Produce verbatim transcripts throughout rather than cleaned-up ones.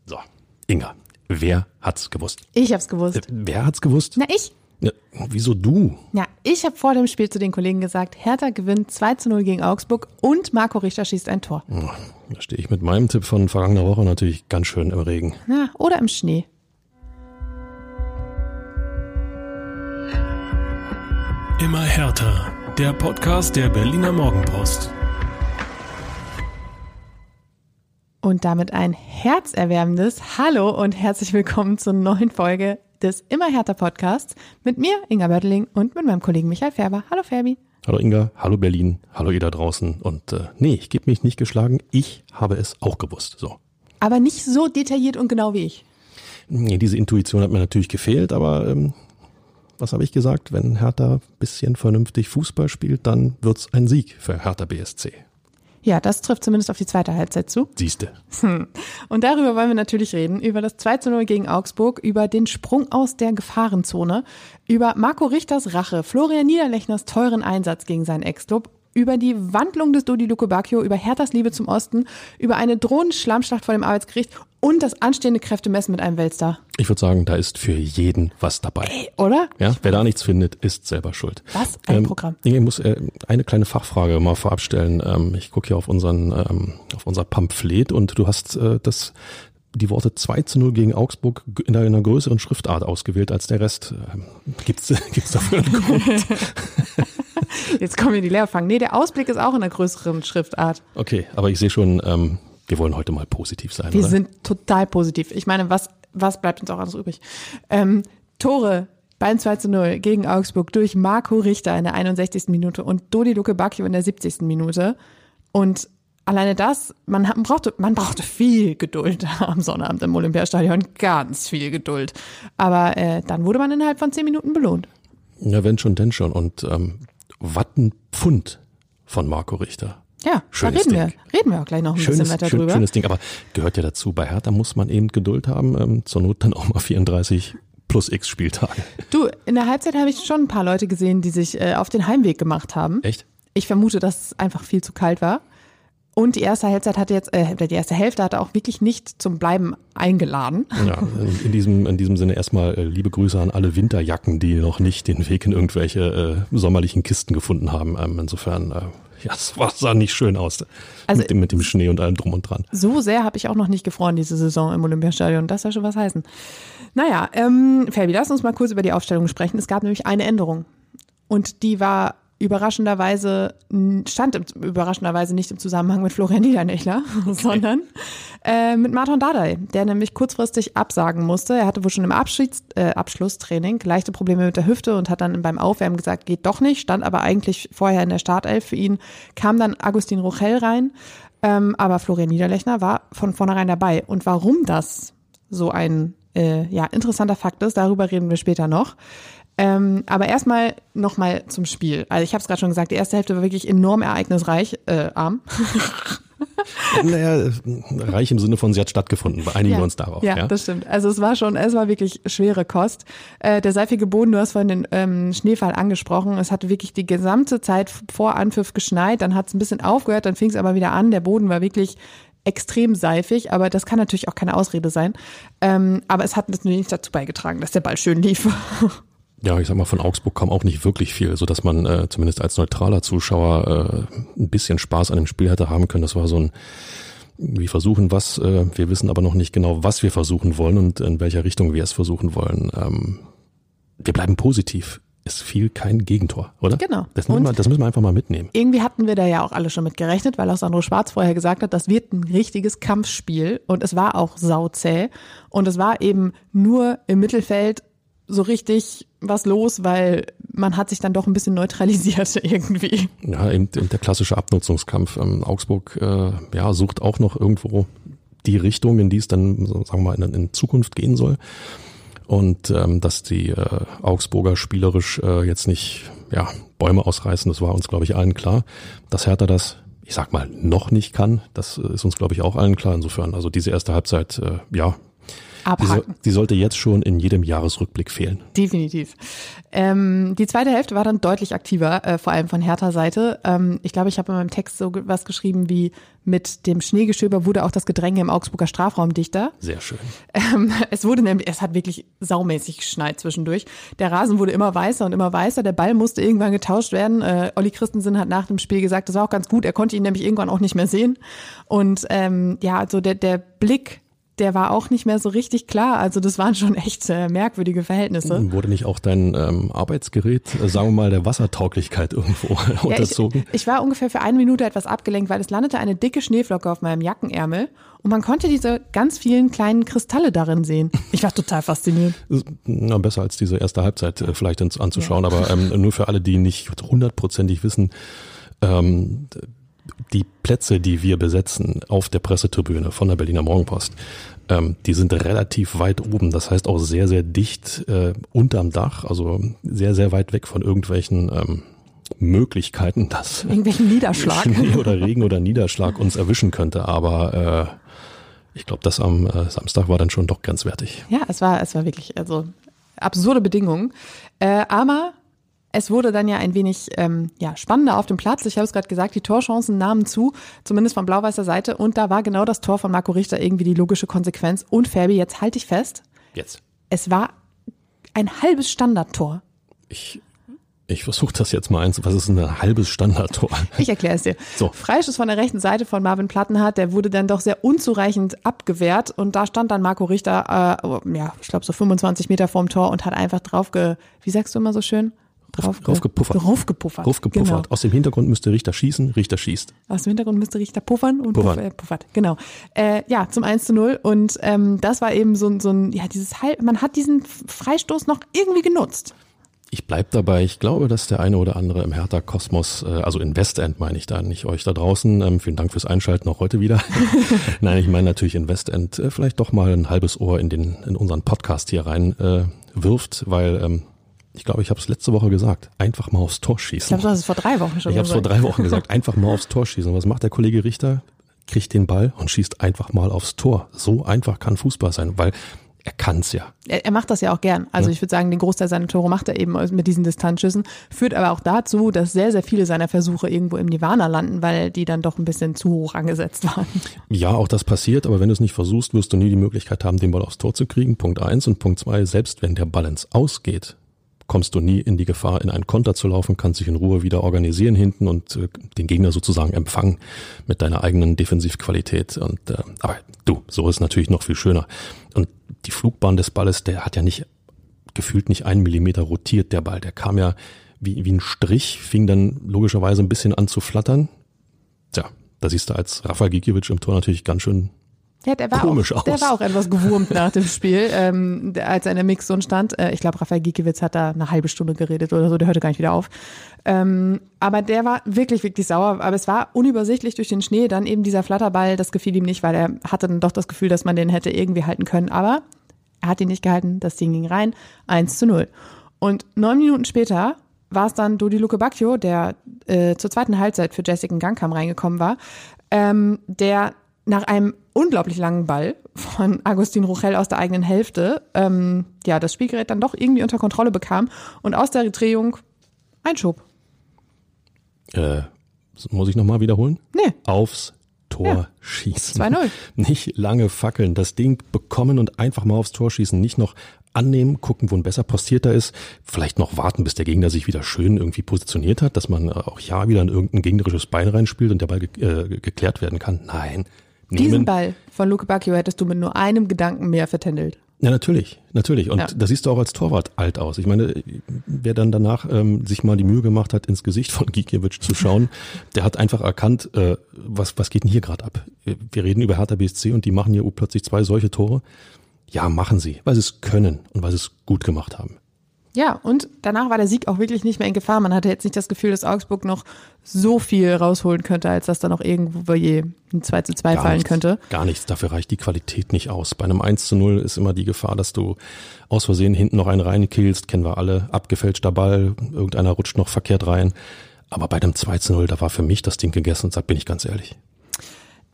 So, Inga, wer hat's gewusst? Ich hab's gewusst. Äh, wer hat's gewusst? Na, ich. Ja, wieso du? Ja, ich habe vor dem Spiel zu den Kollegen gesagt, Hertha gewinnt zwei zu null gegen Augsburg und Marco Richter schießt ein Tor. Oh, da stehe ich mit meinem Tipp von vergangener Woche natürlich ganz schön im Regen. Ja, oder im Schnee. Immer härter. Der Podcast der Berliner Morgenpost. Und damit ein herzerwärmendes Hallo und herzlich willkommen zur neuen Folge des Immer härter Podcasts mit mir, Inga Börteling, und mit meinem Kollegen Michael Färber. Hallo Färbi. Hallo Inga, hallo Berlin, hallo ihr da draußen. Und äh, nee, ich gebe mich nicht geschlagen, ich habe es auch gewusst. So. Aber nicht so detailliert und genau wie ich. Nee, diese Intuition hat mir natürlich gefehlt, aber ähm, was habe ich gesagt? Wenn Hertha ein bisschen vernünftig Fußball spielt, dann wird's ein Sieg für Hertha B S C. Ja, das trifft zumindest auf die zweite Halbzeit zu. Siehste. Hm. Und darüber wollen wir natürlich reden, über das zwei zu null gegen Augsburg, über den Sprung aus der Gefahrenzone, über Marco Richters Rache, Florian Niederlechners teuren Einsatz gegen seinen Ex-Club, über die Wandlung des Dodi Luke Bacchio, über Herthas Liebe zum Osten, über eine drohende Schlammschlacht vor dem Arbeitsgericht und das anstehende Kräftemessen mit einem Weltstar. Ich würde sagen, da ist für jeden was dabei. Ey, oder? Ja, wer da nichts findet, ist selber schuld. Was ein ähm, Programm. Ich muss äh, eine kleine Fachfrage mal vorab stellen. Ähm, ich gucke hier auf unseren ähm, auf unser Pamphlet und du hast äh, das die Worte zwei zu null gegen Augsburg in einer größeren Schriftart ausgewählt als der Rest. Ähm, gibt's gibt's dafür einen Grund? Jetzt kommen hier die Lehrfangen. Nee, der Ausblick ist auch in einer größeren Schriftart. Okay, aber ich sehe schon, ähm, wir wollen heute mal positiv sein, Wir oder? sind total positiv. Ich meine, was, was bleibt uns auch alles übrig? Ähm, Tore beim zwei zu null gegen Augsburg durch Marco Richter in der einundsechzigsten Minute und Dodi Luke Bacchio in der siebzigsten Minute. Und alleine das, man, hat, man, brauchte, man brauchte viel Geduld am Sonnabend im Olympiastadion. Ganz viel Geduld. Aber äh, dann wurde man innerhalb von zehn Minuten belohnt. Ja, wenn schon, denn schon. Und ähm, Wattenpfund von Marco Richter. Ja, Schönes da reden Ding. wir. Reden wir auch gleich noch ein Schönes, bisschen weiter schön, drüber. Schönes Ding, aber gehört ja dazu. Bei Hertha muss man eben Geduld haben, ähm, zur Not dann auch mal vierunddreißig plus x Spieltage. Du, in der Halbzeit habe ich schon ein paar Leute gesehen, die sich äh, auf den Heimweg gemacht haben. Echt? Ich vermute, dass es einfach viel zu kalt war. Und die erste Halbzeit hatte jetzt, äh, die erste Hälfte hatte auch wirklich nicht zum Bleiben eingeladen. Ja, in, in diesem in diesem Sinne erstmal äh, liebe Grüße an alle Winterjacken, die noch nicht den Weg in irgendwelche äh, sommerlichen Kisten gefunden haben. Ähm, insofern, äh, ja, es war, sah nicht schön aus. Also, mit, dem, mit dem Schnee und allem drum und dran. So sehr habe ich auch noch nicht gefroren diese Saison im Olympiastadion. Das soll schon was heißen. Naja, ähm, Fabi, lass uns mal kurz über die Aufstellung sprechen. Es gab nämlich eine Änderung. Und die war überraschenderweise, stand im, überraschenderweise nicht im Zusammenhang mit Florian Niederlechner, okay. sondern äh, mit Marton Dardai, der nämlich kurzfristig absagen musste. Er hatte wohl schon im Abschieds, äh, Abschlusstraining leichte Probleme mit der Hüfte und hat dann beim Aufwärmen gesagt, geht doch nicht, stand aber eigentlich vorher in der Startelf für ihn, kam dann Agustin Rochel rein, ähm, aber Florian Niederlechner war von vornherein dabei. Und warum das so ein äh, ja, interessanter Fakt ist, darüber reden wir später noch. Ähm, aber erstmal nochmal zum Spiel. Also ich habe es gerade schon gesagt, die erste Hälfte war wirklich enorm ereignisreich, äh, arm. Naja, reich im Sinne von, sie hat stattgefunden. Einigen ja, wir uns darauf. Ja, ja, das stimmt. Also es war schon, es war wirklich schwere Kost. Äh, der seifige Boden, du hast vorhin den ähm, Schneefall angesprochen. Es hatte wirklich die gesamte Zeit vor Anpfiff geschneit. Dann hat es ein bisschen aufgehört, dann fing es aber wieder an. Der Boden war wirklich extrem seifig, aber das kann natürlich auch keine Ausrede sein. Ähm, aber es hat natürlich nicht dazu beigetragen, dass der Ball schön lief. Ja, ich sag mal, von Augsburg kam auch nicht wirklich viel, so dass man äh, zumindest als neutraler Zuschauer äh, ein bisschen Spaß an dem Spiel hätte haben können. Das war so ein, wir versuchen was, äh, wir wissen aber noch nicht genau, was wir versuchen wollen und in welcher Richtung wir es versuchen wollen. Ähm, wir bleiben positiv. Es fiel kein Gegentor, oder? Genau. Das müssen, wir, das müssen wir einfach mal mitnehmen. Irgendwie hatten wir da ja auch alle schon mit gerechnet, weil auch Sandro Schwarz vorher gesagt hat, das wird ein richtiges Kampfspiel und es war auch sauzäh und es war eben nur im Mittelfeld so richtig was los, weil man hat sich dann doch ein bisschen neutralisiert irgendwie. Ja, eben, eben der klassische Abnutzungskampf. Ähm, Augsburg äh, ja, sucht auch noch irgendwo die Richtung, in die es dann, sagen wir mal, in, in Zukunft gehen soll. Und ähm, dass die äh, Augsburger spielerisch äh, jetzt nicht ja, Bäume ausreißen, das war uns, glaube ich, allen klar. Dass Hertha das, ich sag mal, noch nicht kann, das ist uns, glaube ich, auch allen klar. Insofern, also diese erste Halbzeit, äh, ja, abhaken. Sie, so, sie sollte jetzt schon in jedem Jahresrückblick fehlen. Definitiv. Ähm, die zweite Hälfte war dann deutlich aktiver, äh, vor allem von Hertha-Seite. Ähm, ich glaube, ich habe in meinem Text so was geschrieben wie: Mit dem Schneegestöber wurde auch das Gedränge im Augsburger Strafraum dichter. Sehr schön. Ähm, es wurde nämlich, es hat wirklich saumäßig geschneit zwischendurch. Der Rasen wurde immer weißer und immer weißer. Der Ball musste irgendwann getauscht werden. Äh, Olli Christensen hat nach dem Spiel gesagt, das war auch ganz gut. Er konnte ihn nämlich irgendwann auch nicht mehr sehen. Und ähm, ja, also der, der Blick, der war auch nicht mehr so richtig klar. Also das waren schon echt äh, merkwürdige Verhältnisse. Wurde nicht auch dein ähm, Arbeitsgerät, äh, sagen wir mal, der Wassertauglichkeit irgendwo ja, unterzogen? Ich, ich war ungefähr für eine Minute etwas abgelenkt, weil es landete eine dicke Schneeflocke auf meinem Jackenärmel und man konnte diese ganz vielen kleinen Kristalle darin sehen. Ich war total fasziniert. Na, besser als diese erste Halbzeit äh, vielleicht ins, anzuschauen, ja. Aber ähm, nur für alle, die nicht hundertprozentig wissen, ähm, die Plätze, die wir besetzen auf der Pressetribüne von der Berliner Morgenpost, ähm, die sind relativ weit oben. Das heißt auch sehr, sehr dicht äh, unterm Dach, also sehr, sehr weit weg von irgendwelchen ähm, Möglichkeiten, dass irgendwelchen Niederschlag Schnee oder Regen oder Niederschlag uns erwischen könnte. Aber äh, ich glaube, das am äh, Samstag war dann schon doch grenzwertig. Ja, es war, es war wirklich also absurde Bedingungen. Äh, aber es wurde dann ja ein wenig ähm, ja, spannender auf dem Platz. Ich habe es gerade gesagt, die Torchancen nahmen zu, zumindest von blau-weißer Seite. Und da war genau das Tor von Marco Richter irgendwie die logische Konsequenz. Und Ferbi, jetzt halte ich fest. Jetzt. Es war ein halbes Standardtor. Ich, ich versuche das jetzt mal einzu. Was ist ein halbes Standardtor? Ich erkläre es dir. So. Freischuss von der rechten Seite von Marvin Plattenhardt, der wurde dann doch sehr unzureichend abgewehrt. Und da stand dann Marco Richter, äh, ja, ich glaube so fünfundzwanzig Meter vorm Tor und hat einfach drauf, ge, wie sagst du immer so schön? Drauf, draufgepuffert. Draufgepuffert. Draufgepuffert. Genau. Aus dem Hintergrund müsste Richter schießen, Richter schießt. Aus dem Hintergrund müsste Richter puffern und puffern. Puff, äh, puffert. Genau. Äh, ja, zum eins zu null. Und ähm, das war eben so, so ein, ja, dieses halb, man hat diesen Freistoß noch irgendwie genutzt. Ich bleib dabei. Ich glaube, dass der eine oder andere im Hertha-Kosmos, äh, also in Westend meine ich da, nicht euch da draußen. Ähm, vielen Dank fürs Einschalten auch heute wieder. Nein, ich meine natürlich in Westend äh, vielleicht doch mal ein halbes Ohr in den in unseren Podcast hier rein äh, wirft, weil ähm, ich glaube, ich habe es letzte Woche gesagt, einfach mal aufs Tor schießen. Ich glaube, du hast es vor drei Wochen schon Ich habe es vor drei Wochen gesagt, einfach mal aufs Tor schießen. Was macht der Kollege Richter? Kriegt den Ball und schießt einfach mal aufs Tor. So einfach kann Fußball sein, weil er kann's ja. Er, er macht das ja auch gern. Also ja. Ich würde sagen, den Großteil seiner Tore macht er eben mit diesen Distanzschüssen. Führt aber auch dazu, dass sehr, sehr viele seiner Versuche irgendwo im Nirvana landen, weil die dann doch ein bisschen zu hoch angesetzt waren. Ja, auch das passiert, aber wenn du es nicht versuchst, wirst du nie die Möglichkeit haben, den Ball aufs Tor zu kriegen. Punkt eins und Punkt zwei, selbst wenn der Ball ins Aus geht, kommst du nie in die Gefahr, in einen Konter zu laufen, kannst dich in Ruhe wieder organisieren hinten und äh, den Gegner sozusagen empfangen mit deiner eigenen Defensivqualität. Und äh, aber du, so ist natürlich noch viel schöner. Und die Flugbahn des Balles, der hat ja nicht gefühlt nicht einen Millimeter rotiert, der Ball. Der kam ja wie, wie ein Strich, fing dann logischerweise ein bisschen an zu flattern. Tja, da siehst du als Rafael Gikiewicz im Tor natürlich ganz schön Ja, der war komisch auch, aus. Der war auch etwas gewurmt nach dem Spiel, ähm, als er in der Mixzone stand. Äh, ich glaube, Rafael Gikiewicz hat da eine halbe Stunde geredet oder so, der hörte gar nicht wieder auf. Ähm, aber der war wirklich, wirklich sauer. Aber es war unübersichtlich durch den Schnee. Dann eben dieser Flatterball, das gefiel ihm nicht, weil er hatte dann doch das Gefühl, dass man den hätte irgendwie halten können. Aber er hat ihn nicht gehalten, das Ding ging rein, eins zu null. Und neun Minuten später war es dann Dodi Luke Bacchio, der äh, zur zweiten Halbzeit für Jessica Gangkamp reingekommen war, ähm, der nach einem unglaublich langen Ball von Agustin Rochel aus der eigenen Hälfte ähm, ja das Spielgerät dann doch irgendwie unter Kontrolle bekam und aus der Drehung einschob. Äh, muss ich nochmal wiederholen? Nee. Aufs Tor ja. schießen. zwei null. Nicht lange fackeln, das Ding bekommen und einfach mal aufs Tor schießen, nicht noch annehmen, gucken, wo ein besser postierter ist, vielleicht noch warten, bis der Gegner sich wieder schön irgendwie positioniert hat, dass man auch ja wieder in irgendein gegnerisches Bein reinspielt und der Ball ge- äh, geklärt werden kann. Nein. Nehmen. Diesen Ball von Luke Bacchio hättest du mit nur einem Gedanken mehr vertändelt. Ja, natürlich, natürlich. Und ja. da siehst du auch als Torwart alt aus. Ich meine, wer dann danach ähm, sich mal die Mühe gemacht hat, ins Gesicht von Gikiewicz zu schauen, der hat einfach erkannt, äh, was was geht denn hier gerade ab? Wir reden über Hertha B S C und die machen hier plötzlich zwei solche Tore. Ja, machen sie, weil sie es können und weil sie es gut gemacht haben. Ja, und danach war der Sieg auch wirklich nicht mehr in Gefahr. Man hatte jetzt nicht das Gefühl, dass Augsburg noch so viel rausholen könnte, als dass da noch irgendwo je ein zwei zu zwei Gar fallen nichts, könnte. Gar nichts, dafür reicht die Qualität nicht aus. Bei einem eins zu null ist immer die Gefahr, dass du aus Versehen hinten noch einen reinkillst, kennen wir alle, abgefälschter Ball, irgendeiner rutscht noch verkehrt rein. Aber bei dem zwei zu null, da war für mich das Ding gegessen, da bin ich ganz ehrlich.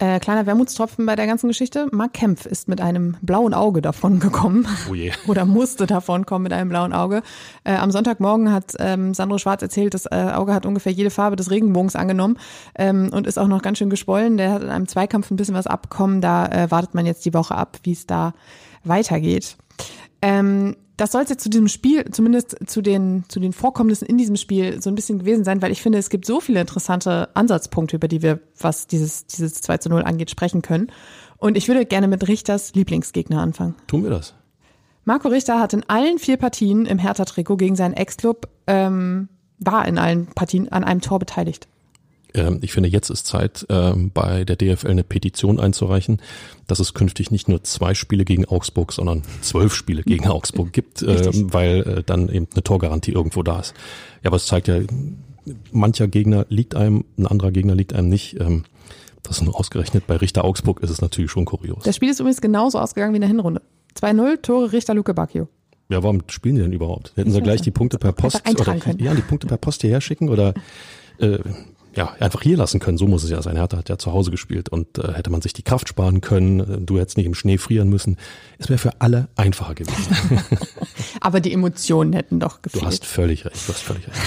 Äh, kleiner Wermutstropfen bei der ganzen Geschichte. Marc Kempf ist mit einem blauen Auge davon gekommen. Oh je. Oder musste davon kommen mit einem blauen Auge. Äh, am Sonntagmorgen hat ähm, Sandro Schwarz erzählt, das äh, Auge hat ungefähr jede Farbe des Regenbogens angenommen ähm, und ist auch noch ganz schön geschwollen. Der hat in einem Zweikampf ein bisschen was abbekommen. Da äh, wartet man jetzt die Woche ab, wie es da weitergeht. Ähm, das soll es jetzt zu diesem Spiel, zumindest zu den, zu den Vorkommnissen in diesem Spiel so ein bisschen gewesen sein, weil ich finde, es gibt so viele interessante Ansatzpunkte, über die wir, was dieses, dieses zwei zu null angeht, sprechen können. Und ich würde gerne mit Richters Lieblingsgegner anfangen. Tun wir das. Marco Richter hat in allen vier Partien im Hertha-Trikot gegen seinen Ex-Club, ähm, war in allen Partien an einem Tor beteiligt. Ich finde, jetzt ist Zeit, bei der D F L eine Petition einzureichen, dass es künftig nicht nur zwei Spiele gegen Augsburg, sondern zwölf Spiele gegen Augsburg gibt, Richtig. weil dann eben eine Torgarantie irgendwo da ist. Ja, aber es zeigt ja, mancher Gegner liegt einem, ein anderer Gegner liegt einem nicht. Das ist nur ausgerechnet bei Richter Augsburg ist es natürlich schon kurios. Das Spiel ist übrigens genauso ausgegangen wie in der Hinrunde. zwei null, Tore Richter, Luke Bacchio. Ja, warum spielen die denn überhaupt? Hätten sie gleich die Punkte per Post oder, ja, die Punkte per Post hierher schicken oder äh, ja, einfach hier lassen können, so muss es ja sein. Hertha hat ja zu Hause gespielt und äh, hätte man sich die Kraft sparen können, du hättest nicht im Schnee frieren müssen. Es wäre für alle einfacher gewesen. Aber die Emotionen hätten doch gefehlt. Du hast völlig recht, du hast völlig recht.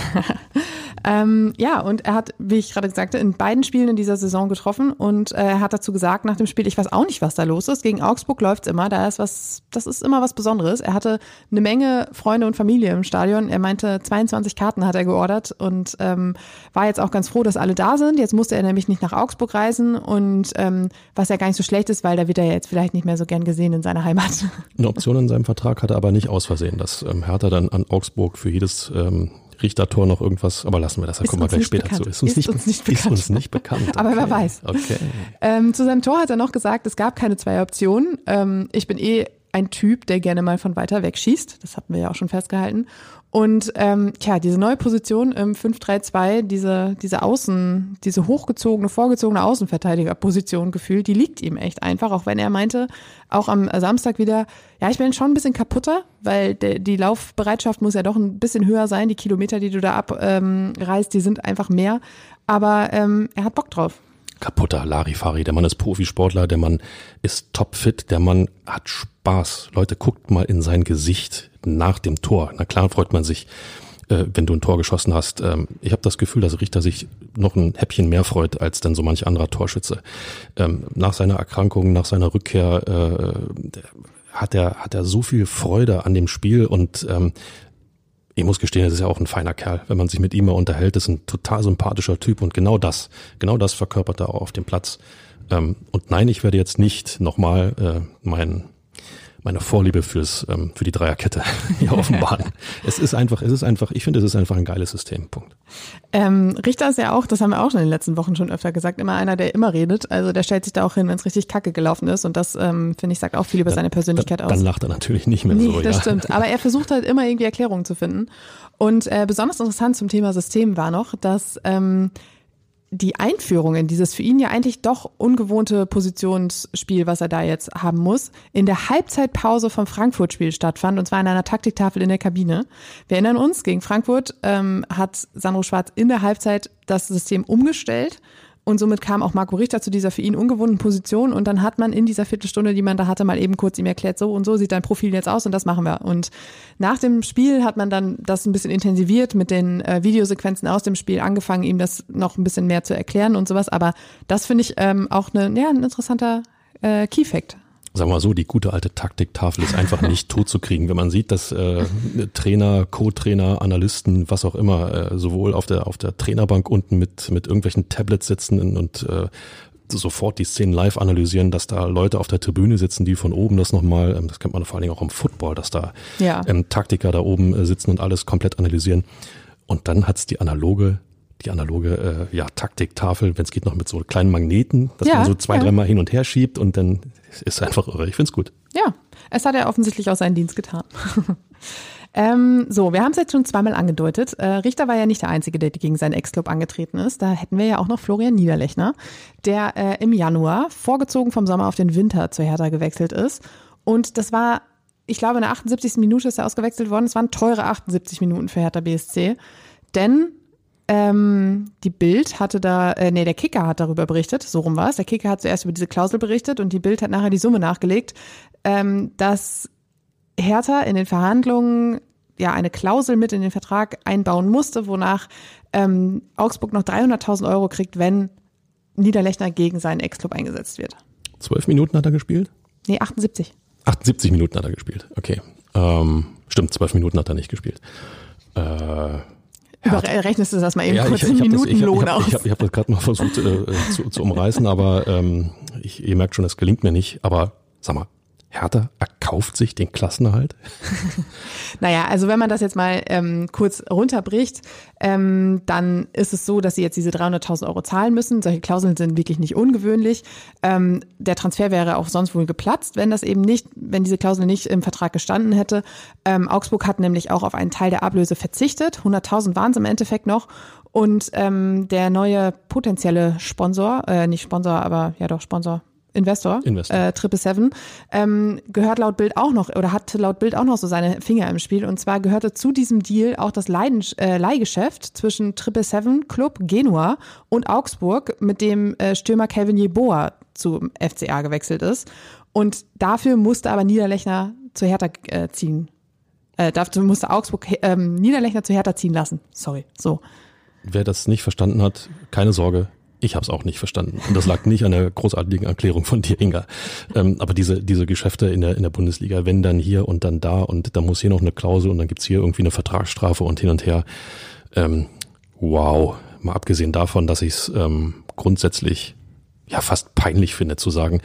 ähm, ja, und er hat, wie ich gerade sagte, in beiden Spielen in dieser Saison getroffen und äh, er hat dazu gesagt nach dem Spiel, ich weiß auch nicht, was da los ist. Gegen Augsburg läuft's immer, da ist was, das ist immer was Besonderes. Er hatte eine Menge Freunde und Familie im Stadion. Er meinte, zweiundzwanzig Karten hat er geordert und ähm, war jetzt auch ganz froh, dass alle da sind. Jetzt musste er nämlich nicht nach Augsburg reisen und ähm, was ja gar nicht so schlecht ist, weil da wird er jetzt vielleicht nicht mehr so gern gesehen in seiner Heimat. Eine Option in seinem Vertrag hatte er aber nicht aus Versehen, dass ähm, Hertha dann an Augsburg für jedes ähm, Richtertor noch irgendwas, aber lassen wir das, da kommen wir gleich später bekannt. zu. Ist uns, ist nicht, uns nicht bekannt. Ist uns nicht bekannt. Okay. Aber wer weiß. Okay. Ähm, zu seinem Tor hat er noch gesagt, es gab keine zwei Optionen. Ähm, ich bin eh ein Typ, der gerne mal von weiter weg schießt. Das hatten wir ja auch schon festgehalten. Und ähm, tja, diese neue Position im fünf drei zwei, diese diese Außen, diese hochgezogene, vorgezogene Außenverteidigerposition gefühlt, die liegt ihm echt einfach, auch wenn er meinte, auch am Samstag wieder, ja, ich bin schon ein bisschen kaputter, weil de, die Laufbereitschaft muss ja doch ein bisschen höher sein, die Kilometer, die du da abreißt, ähm, die sind einfach mehr, aber ähm, er hat Bock drauf. Kaputter Larifari, der Mann ist Profisportler, der Mann ist topfit, der Mann hat Spaß. Leute, guckt mal in sein Gesicht nach dem Tor. Na klar freut man sich, äh, wenn du ein Tor geschossen hast. Ähm, ich habe das Gefühl, dass Richter sich noch ein Häppchen mehr freut als dann so manch anderer Torschütze. Ähm, nach seiner Erkrankung, nach seiner Rückkehr äh, hat er hat er so viel Freude an dem Spiel und ähm, ich muss gestehen, das ist ja auch ein feiner Kerl. Wenn man sich mit ihm mal unterhält, ist ein total sympathischer Typ und genau das, genau das verkörpert er auch auf dem Platz. Und nein, ich werde jetzt nicht nochmal äh, mein, meine Vorliebe fürs, ähm, für die Dreierkette hier offenbaren. Es ist einfach, es ist einfach, ich finde, es ist einfach ein geiles System. Punkt. Ähm, Richter ist ja auch, das haben wir auch schon in den letzten Wochen schon öfter gesagt, immer einer, der immer redet. Also der stellt sich da auch hin, wenn es richtig kacke gelaufen ist. Und das, ähm, finde ich, sagt auch viel über seine Persönlichkeit dann, aus. Dann lacht er natürlich nicht mehr nee, so. Das ja. stimmt. Aber er versucht halt immer irgendwie Erklärungen zu finden. Und äh, besonders interessant zum Thema System war noch, dass ähm, die Einführung in dieses für ihn ja eigentlich doch ungewohnte Positionsspiel, was er da jetzt haben muss, in der Halbzeitpause vom Frankfurt-Spiel stattfand, und zwar in einer Taktiktafel in der Kabine. Wir erinnern uns, gegen Frankfurt ähm, hat Sandro Schwarz in der Halbzeit das System umgestellt. Und somit kam auch Marco Richter zu dieser für ihn ungewohnten Position. Und dann hat man in dieser Viertelstunde, die man da hatte, mal eben kurz ihm erklärt, so und so sieht dein Profil jetzt aus und das machen wir. Und nach dem Spiel hat man dann das ein bisschen intensiviert mit den äh, Videosequenzen aus dem Spiel angefangen, ihm das noch ein bisschen mehr zu erklären und sowas. Aber das finde ich ähm, auch eine, ja, ein interessanter äh, Key-Fact. Sagen wir mal so, die gute alte Taktiktafel ist einfach nicht tot zu kriegen. Wenn man sieht, dass äh, Trainer, Co-Trainer, Analysten, was auch immer, äh, sowohl auf der auf der Trainerbank unten mit mit irgendwelchen Tablets sitzen und äh, sofort die Szenen live analysieren, dass da Leute auf der Tribüne sitzen, die von oben das nochmal, ähm, das kennt man vor allen Dingen auch im Football, dass da ja. ähm, Taktiker da oben äh, sitzen und alles komplett analysieren. Und dann hat's die analoge die analoge äh, ja, Taktiktafel, wenn es geht noch mit so kleinen Magneten, dass ja, man so zwei, ja. dreimal hin und her schiebt und dann ist es einfach irre. Ich find's gut. Ja, es hat er offensichtlich auch seinen Dienst getan. ähm, so, wir haben es jetzt schon zweimal angedeutet. Äh, Richter war ja nicht der Einzige, der gegen seinen Ex-Club angetreten ist. Da hätten wir ja auch noch Florian Niederlechner, der äh, im Januar, vorgezogen vom Sommer auf den Winter, zur Hertha gewechselt ist. Und das war, ich glaube, in der achtundsiebzigsten Minute ist er ausgewechselt worden. Es waren teure achtundsiebzig Minuten für Hertha B S C. Denn Ähm, die Bild hatte da, äh, nee, der Kicker hat darüber berichtet, so rum war es. Der Kicker hat zuerst über diese Klausel berichtet und die Bild hat nachher die Summe nachgelegt, ähm, dass Hertha in den Verhandlungen ja eine Klausel mit in den Vertrag einbauen musste, wonach ähm, Augsburg noch dreihunderttausend Euro kriegt, wenn Niederlechner gegen seinen Ex-Club eingesetzt wird. Zwölf Minuten hat er gespielt? Nee, achtundsiebzig. achtundsiebzig Minuten hat er gespielt, okay. Ähm, stimmt, zwölf Minuten hat er nicht gespielt. Äh, Überrechnest du das mal eben ja, kurz ich, in ich Minutenlohn aus? Ich habe aus? hab, ich hab das gerade mal versucht äh, zu, zu umreißen, aber ähm, ich, ihr merkt schon, das gelingt mir nicht. Aber sag mal, Hertha erkauft sich den Klassenerhalt? Naja, also wenn man das jetzt mal ähm, kurz runterbricht, ähm, dann ist es so, dass sie jetzt diese dreihunderttausend Euro zahlen müssen. Solche Klauseln sind wirklich nicht ungewöhnlich. Ähm, der Transfer wäre auch sonst wohl geplatzt, wenn das eben nicht, wenn diese Klausel nicht im Vertrag gestanden hätte. Ähm, Augsburg hat nämlich auch auf einen Teil der Ablöse verzichtet. hunderttausend waren es im Endeffekt noch. Und ähm, der neue potenzielle Sponsor, äh, nicht Sponsor, aber ja doch Sponsor, Investor, Investor. Äh, Triple Seven, ähm, gehört laut Bild auch noch oder hat laut Bild auch noch so seine Finger im Spiel. Und zwar gehörte zu diesem Deal auch das Leiden, äh, Leihgeschäft zwischen Triple Seven Club Genua und Augsburg, mit dem äh, Stürmer Kelvin Yeboah zum F C A gewechselt ist. Und dafür musste aber Niederlechner zu Hertha äh, ziehen. Äh, dafür musste Augsburg äh, Niederlechner zu Hertha ziehen lassen. Sorry, so. Wer das nicht verstanden hat, keine Sorge. Ich habe es auch nicht verstanden. Und das lag nicht an der großartigen Erklärung von dir, Inga. Ähm, aber diese diese Geschäfte in der in der Bundesliga, wenn dann hier und dann da und dann muss hier noch eine Klausel und dann gibt's hier irgendwie eine Vertragsstrafe und hin und her. Ähm, wow. Mal abgesehen davon, dass ich es ähm, grundsätzlich ja fast peinlich finde zu sagen,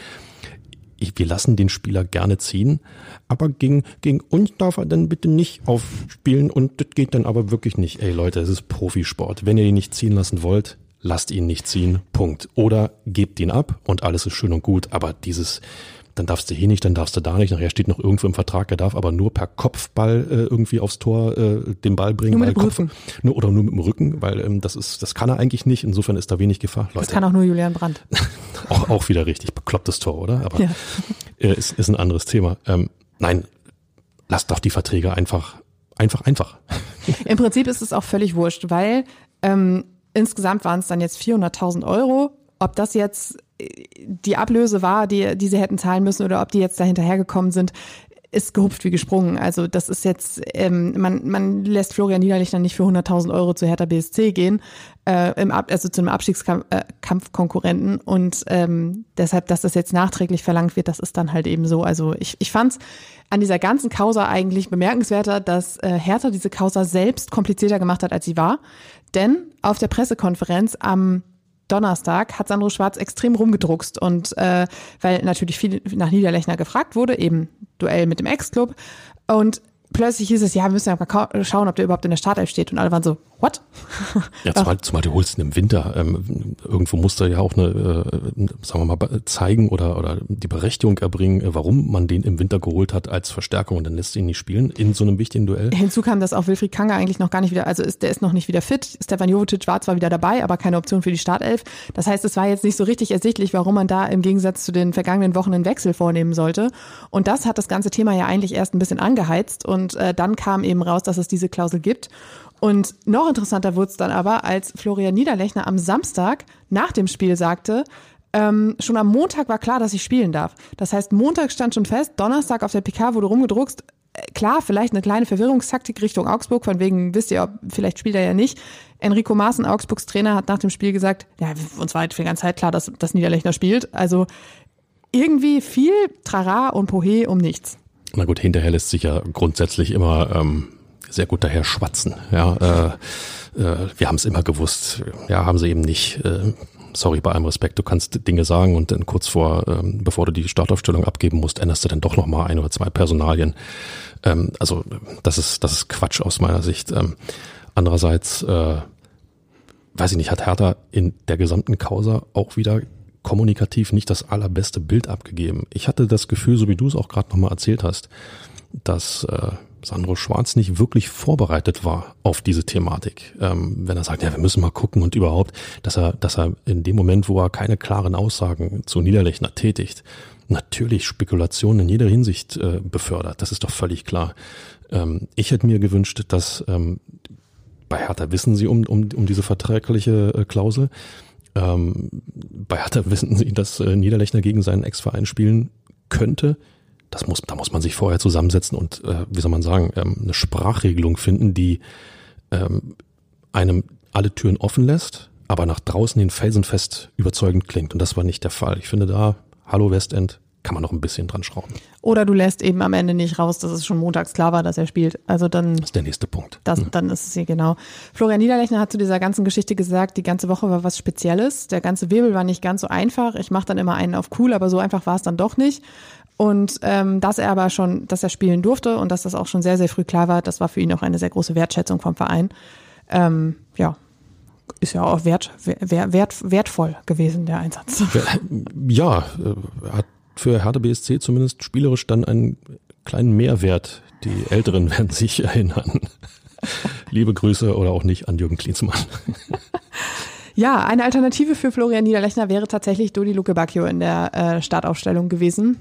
ich, wir lassen den Spieler gerne ziehen, aber gegen gegen uns darf er dann bitte nicht aufspielen und das geht dann aber wirklich nicht. Ey Leute, es ist Profisport. Wenn ihr ihn nicht ziehen lassen wollt, lasst ihn nicht ziehen, Punkt. Oder gebt ihn ab und alles ist schön und gut, aber dieses, dann darfst du hier nicht, dann darfst du da nicht, nachher steht noch irgendwo im Vertrag, er darf aber nur per Kopfball äh, irgendwie aufs Tor äh, den Ball bringen. Nur mit dem Kopf, Rücken. Nur, oder nur mit dem Rücken, weil ähm, das ist, das kann er eigentlich nicht, insofern ist da wenig Gefahr. Leute, Das kann auch nur Julian Brandt. auch, auch wieder richtig beklopptes Tor, oder? Aber Ja. äh, ist, ist ein anderes Thema. Ähm, nein, lasst doch die Verträge einfach, einfach, einfach. Im Prinzip ist es auch völlig wurscht, weil ähm, insgesamt waren es dann jetzt vierhunderttausend Euro. Ob das jetzt die Ablöse war, die, die sie hätten zahlen müssen oder ob die jetzt da hinterhergekommen sind, ist gehupft wie gesprungen. Also das ist jetzt, ähm, man, man lässt Florian Niederlechner nicht für hunderttausend Euro zu Hertha B S C gehen, äh, im Ab, also zu einem Abstiegskampfkonkurrenten. Äh, und ähm, deshalb, dass das jetzt nachträglich verlangt wird, das ist dann halt eben so. Also ich, ich fand's an dieser ganzen Causa eigentlich bemerkenswerter, dass äh, Hertha diese Causa selbst komplizierter gemacht hat, als sie war. Denn auf der Pressekonferenz am Donnerstag hat Sandro Schwarz extrem rumgedruckst und äh, weil natürlich viel nach Niederlechner gefragt wurde, eben Duell mit dem Ex-Club und plötzlich hieß es, ja, wir müssen ja mal schauen, ob der überhaupt in der Startelf steht und alle waren so, what? Ja, zumal, zumal du holst ihn im Winter. Ähm, irgendwo musst du ja auch eine, äh, sagen wir mal, zeigen oder oder die Berechtigung erbringen, warum man den im Winter geholt hat als Verstärkung und dann lässt du ihn nicht spielen in so einem wichtigen Duell. Hinzu kam, dass auch Wilfried Kanga eigentlich noch gar nicht wieder, also ist, der ist noch nicht wieder fit. Stefan Jovetic war zwar wieder dabei, aber keine Option für die Startelf. Das heißt, es war jetzt nicht so richtig ersichtlich, warum man da im Gegensatz zu den vergangenen Wochen einen Wechsel vornehmen sollte. Und das hat das ganze Thema ja eigentlich erst ein bisschen angeheizt und äh, dann kam eben raus, dass es diese Klausel gibt. Und noch interessanter wurde es dann aber, als Florian Niederlechner am Samstag nach dem Spiel sagte, ähm, schon am Montag war klar, dass ich spielen darf. Das heißt, Montag stand schon fest, Donnerstag auf der P K wurde rumgedruckst. Äh, klar, vielleicht eine kleine Verwirrungstaktik Richtung Augsburg, von wegen, wisst ihr, vielleicht spielt er ja nicht. Enrico Maaßen, Augsburgs Trainer, hat nach dem Spiel gesagt, ja, uns war halt für die ganze Zeit klar, dass, dass Niederlechner spielt. Also irgendwie viel Trara und Pohe um nichts. Na gut, hinterher lässt sich ja grundsätzlich immer ähm, sehr gut daher schwatzen. Ja, äh, äh, wir haben es immer gewusst. Ja, haben sie eben nicht. Äh, sorry, bei allem Respekt. Du kannst Dinge sagen und dann kurz vor, ähm, bevor du die Startaufstellung abgeben musst, änderst du dann doch noch mal ein oder zwei Personalien. Ähm, also das ist das ist Quatsch aus meiner Sicht. Ähm, andererseits, äh, weiß ich nicht, hat Hertha in der gesamten Causa auch wieder kommunikativ nicht das allerbeste Bild abgegeben. Ich hatte das Gefühl, so wie du es auch gerade nochmal erzählt hast, dass äh, Sandro Schwarz nicht wirklich vorbereitet war auf diese Thematik. Ähm, wenn er sagt, ja, wir müssen mal gucken und überhaupt, dass er, dass er in dem Moment, wo er keine klaren Aussagen zu Niederlechner tätigt, natürlich Spekulationen in jeder Hinsicht äh, befördert. Das ist doch völlig klar. Ähm, ich hätte mir gewünscht, dass ähm, bei Hertha wissen sie um, um, um diese vertragliche äh, Klausel. Ähm, bei Hertha wissen sie, dass äh, Niederlechner gegen seinen Ex-Verein spielen könnte. Das muss, da muss man sich vorher zusammensetzen und, äh, wie soll man sagen, ähm, eine Sprachregelung finden, die ähm, einem alle Türen offen lässt, aber nach draußen hin felsenfest überzeugend klingt. Und das war nicht der Fall. Ich finde da, hallo Westend, kann man noch ein bisschen dran schrauben. Oder du lässt eben am Ende nicht raus, dass es schon montags klar war, dass er spielt. Also dann. Das ist der nächste Punkt. Das, mhm. Dann ist es hier genau. Florian Niederlechner hat zu dieser ganzen Geschichte gesagt, die ganze Woche war was Spezielles. Der ganze Wirbel war nicht ganz so einfach. Ich mache dann immer einen auf cool, aber so einfach war es dann doch nicht. Und ähm, dass er aber schon, dass er spielen durfte und dass das auch schon sehr, sehr früh klar war, das war für ihn auch eine sehr große Wertschätzung vom Verein. Ähm, ja, ist ja auch wert, wert, wert, wertvoll gewesen, der Einsatz. Ja, hat für Hertha B S C zumindest spielerisch dann einen kleinen Mehrwert. Die Älteren werden sich erinnern. Liebe Grüße oder auch nicht an Jürgen Klinsmann. Ja, eine Alternative für Florian Niederlechner wäre tatsächlich Dodi Lukebakio in der äh, Startaufstellung gewesen.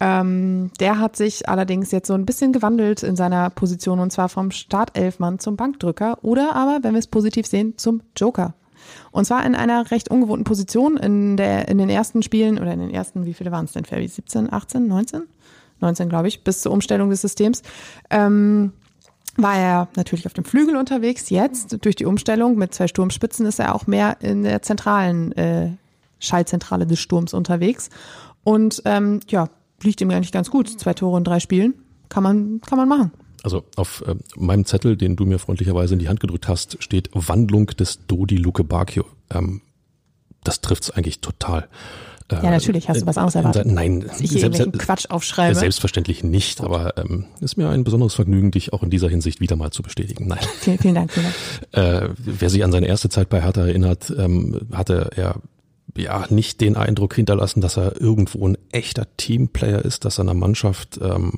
Ähm, der hat sich allerdings jetzt so ein bisschen gewandelt in seiner Position und zwar vom Startelfmann zum Bankdrücker oder aber, wenn wir es positiv sehen, zum Joker. Und zwar in einer recht ungewohnten Position in der in den ersten Spielen oder in den ersten, wie viele waren es denn, Ferbi? siebzehn, achtzehn, neunzehn? neunzehn, glaube ich, bis zur Umstellung des Systems. Ähm, war er natürlich auf dem Flügel unterwegs. Jetzt, durch die Umstellung mit zwei Sturmspitzen, ist er auch mehr in der zentralen äh, Schallzentrale des Sturms unterwegs. Und ähm, ja, liegt ihm eigentlich ganz gut. Zwei Tore in drei Spielen. Kann man, kann man machen. Also auf äh, meinem Zettel, den du mir freundlicherweise in die Hand gedrückt hast, steht Wandlung des Dodi Lukebakio. Ähm, das trifft's eigentlich total. Äh, ja, natürlich. Hast du was anderes erwartet? Nein. Dass ich hier irgendwelchen Quatsch aufschreibe? Selbstverständlich nicht, aber ähm, ist mir ein besonderes Vergnügen, dich auch in dieser Hinsicht wieder mal zu bestätigen. Nein. Vielen, vielen Dank. Vielen Dank. Äh, wer sich an seine erste Zeit bei Hertha erinnert, ähm, hatte er ja nicht den Eindruck hinterlassen, dass er irgendwo ein echter Teamplayer ist, dass er einer Mannschaft ähm,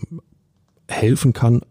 helfen kann,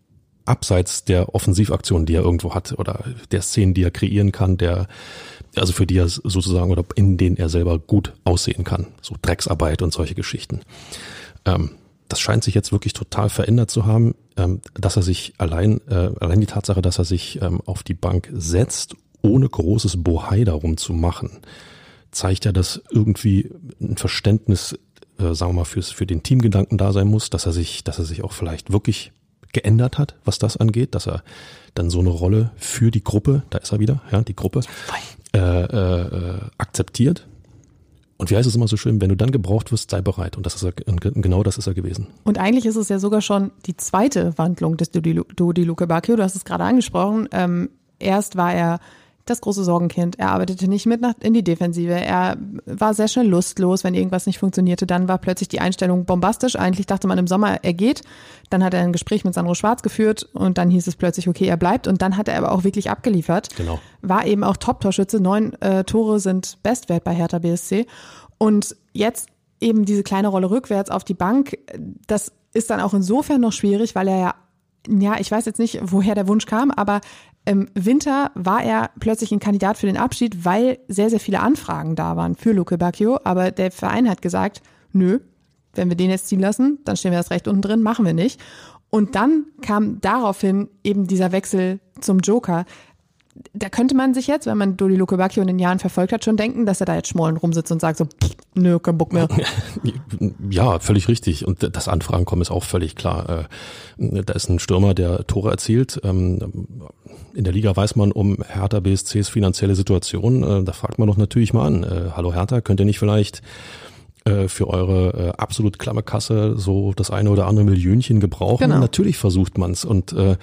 abseits der Offensivaktionen, die er irgendwo hat oder der Szenen, die er kreieren kann, der also für die er sozusagen oder in denen er selber gut aussehen kann, so Drecksarbeit und solche Geschichten. Ähm, das scheint sich jetzt wirklich total verändert zu haben, ähm, dass er sich allein, äh, allein die Tatsache, dass er sich ähm, auf die Bank setzt, ohne großes Bohai darum zu machen, zeigt ja, dass irgendwie ein Verständnis, äh, sagen wir mal, fürs, für den Teamgedanken da sein muss, dass er sich, dass er sich auch vielleicht wirklich geändert hat, was das angeht, dass er dann so eine Rolle für die Gruppe, da ist er wieder, ja, die Gruppe, äh, äh, akzeptiert. Und wie heißt es immer so schön, wenn du dann gebraucht wirst, sei bereit. Und das ist er, genau das ist er gewesen. Und eigentlich ist es ja sogar schon die zweite Wandlung des Dodi Lukebakio. Du hast es gerade angesprochen. Ähm, erst war er das große Sorgenkind. Er arbeitete nicht mit nach, in die Defensive. Er war sehr schnell lustlos, wenn irgendwas nicht funktionierte. Dann war plötzlich die Einstellung bombastisch. Eigentlich dachte man im Sommer, er geht. Dann hat er ein Gespräch mit Sandro Schwarz geführt und dann hieß es plötzlich, okay, er bleibt. Und dann hat er aber auch wirklich abgeliefert. Genau. War eben auch Top-Torschütze. Neun äh, Tore sind Bestwert bei Hertha B S C. Und jetzt eben diese kleine Rolle rückwärts auf die Bank. Das ist dann auch insofern noch schwierig, weil er ja, ja, ich weiß jetzt nicht, woher der Wunsch kam, aber im Winter war er plötzlich ein Kandidat für den Abschied, weil sehr, sehr viele Anfragen da waren für Lukebakio. Aber der Verein hat gesagt, nö, wenn wir den jetzt ziehen lassen, dann stehen wir das recht unten drin, machen wir nicht. Und dann kam daraufhin eben dieser Wechsel zum Joker. Da könnte man sich jetzt, wenn man Dodi Lukebakio in den Jahren verfolgt hat, schon denken, dass er da jetzt schmollen rumsitzt und sagt so, pff, nö, kein Bock mehr. Ja, völlig richtig. Und das Anfragen kommen ist auch völlig klar. Da ist ein Stürmer, der Tore erzielt. In der Liga weiß man um Hertha B S Cs finanzielle Situation. Da fragt man doch natürlich mal an, hallo Hertha, könnt ihr nicht vielleicht für eure absolut klamme Kasse so das eine oder andere Millionchen gebrauchen? Genau. Natürlich versucht man's. Und äh,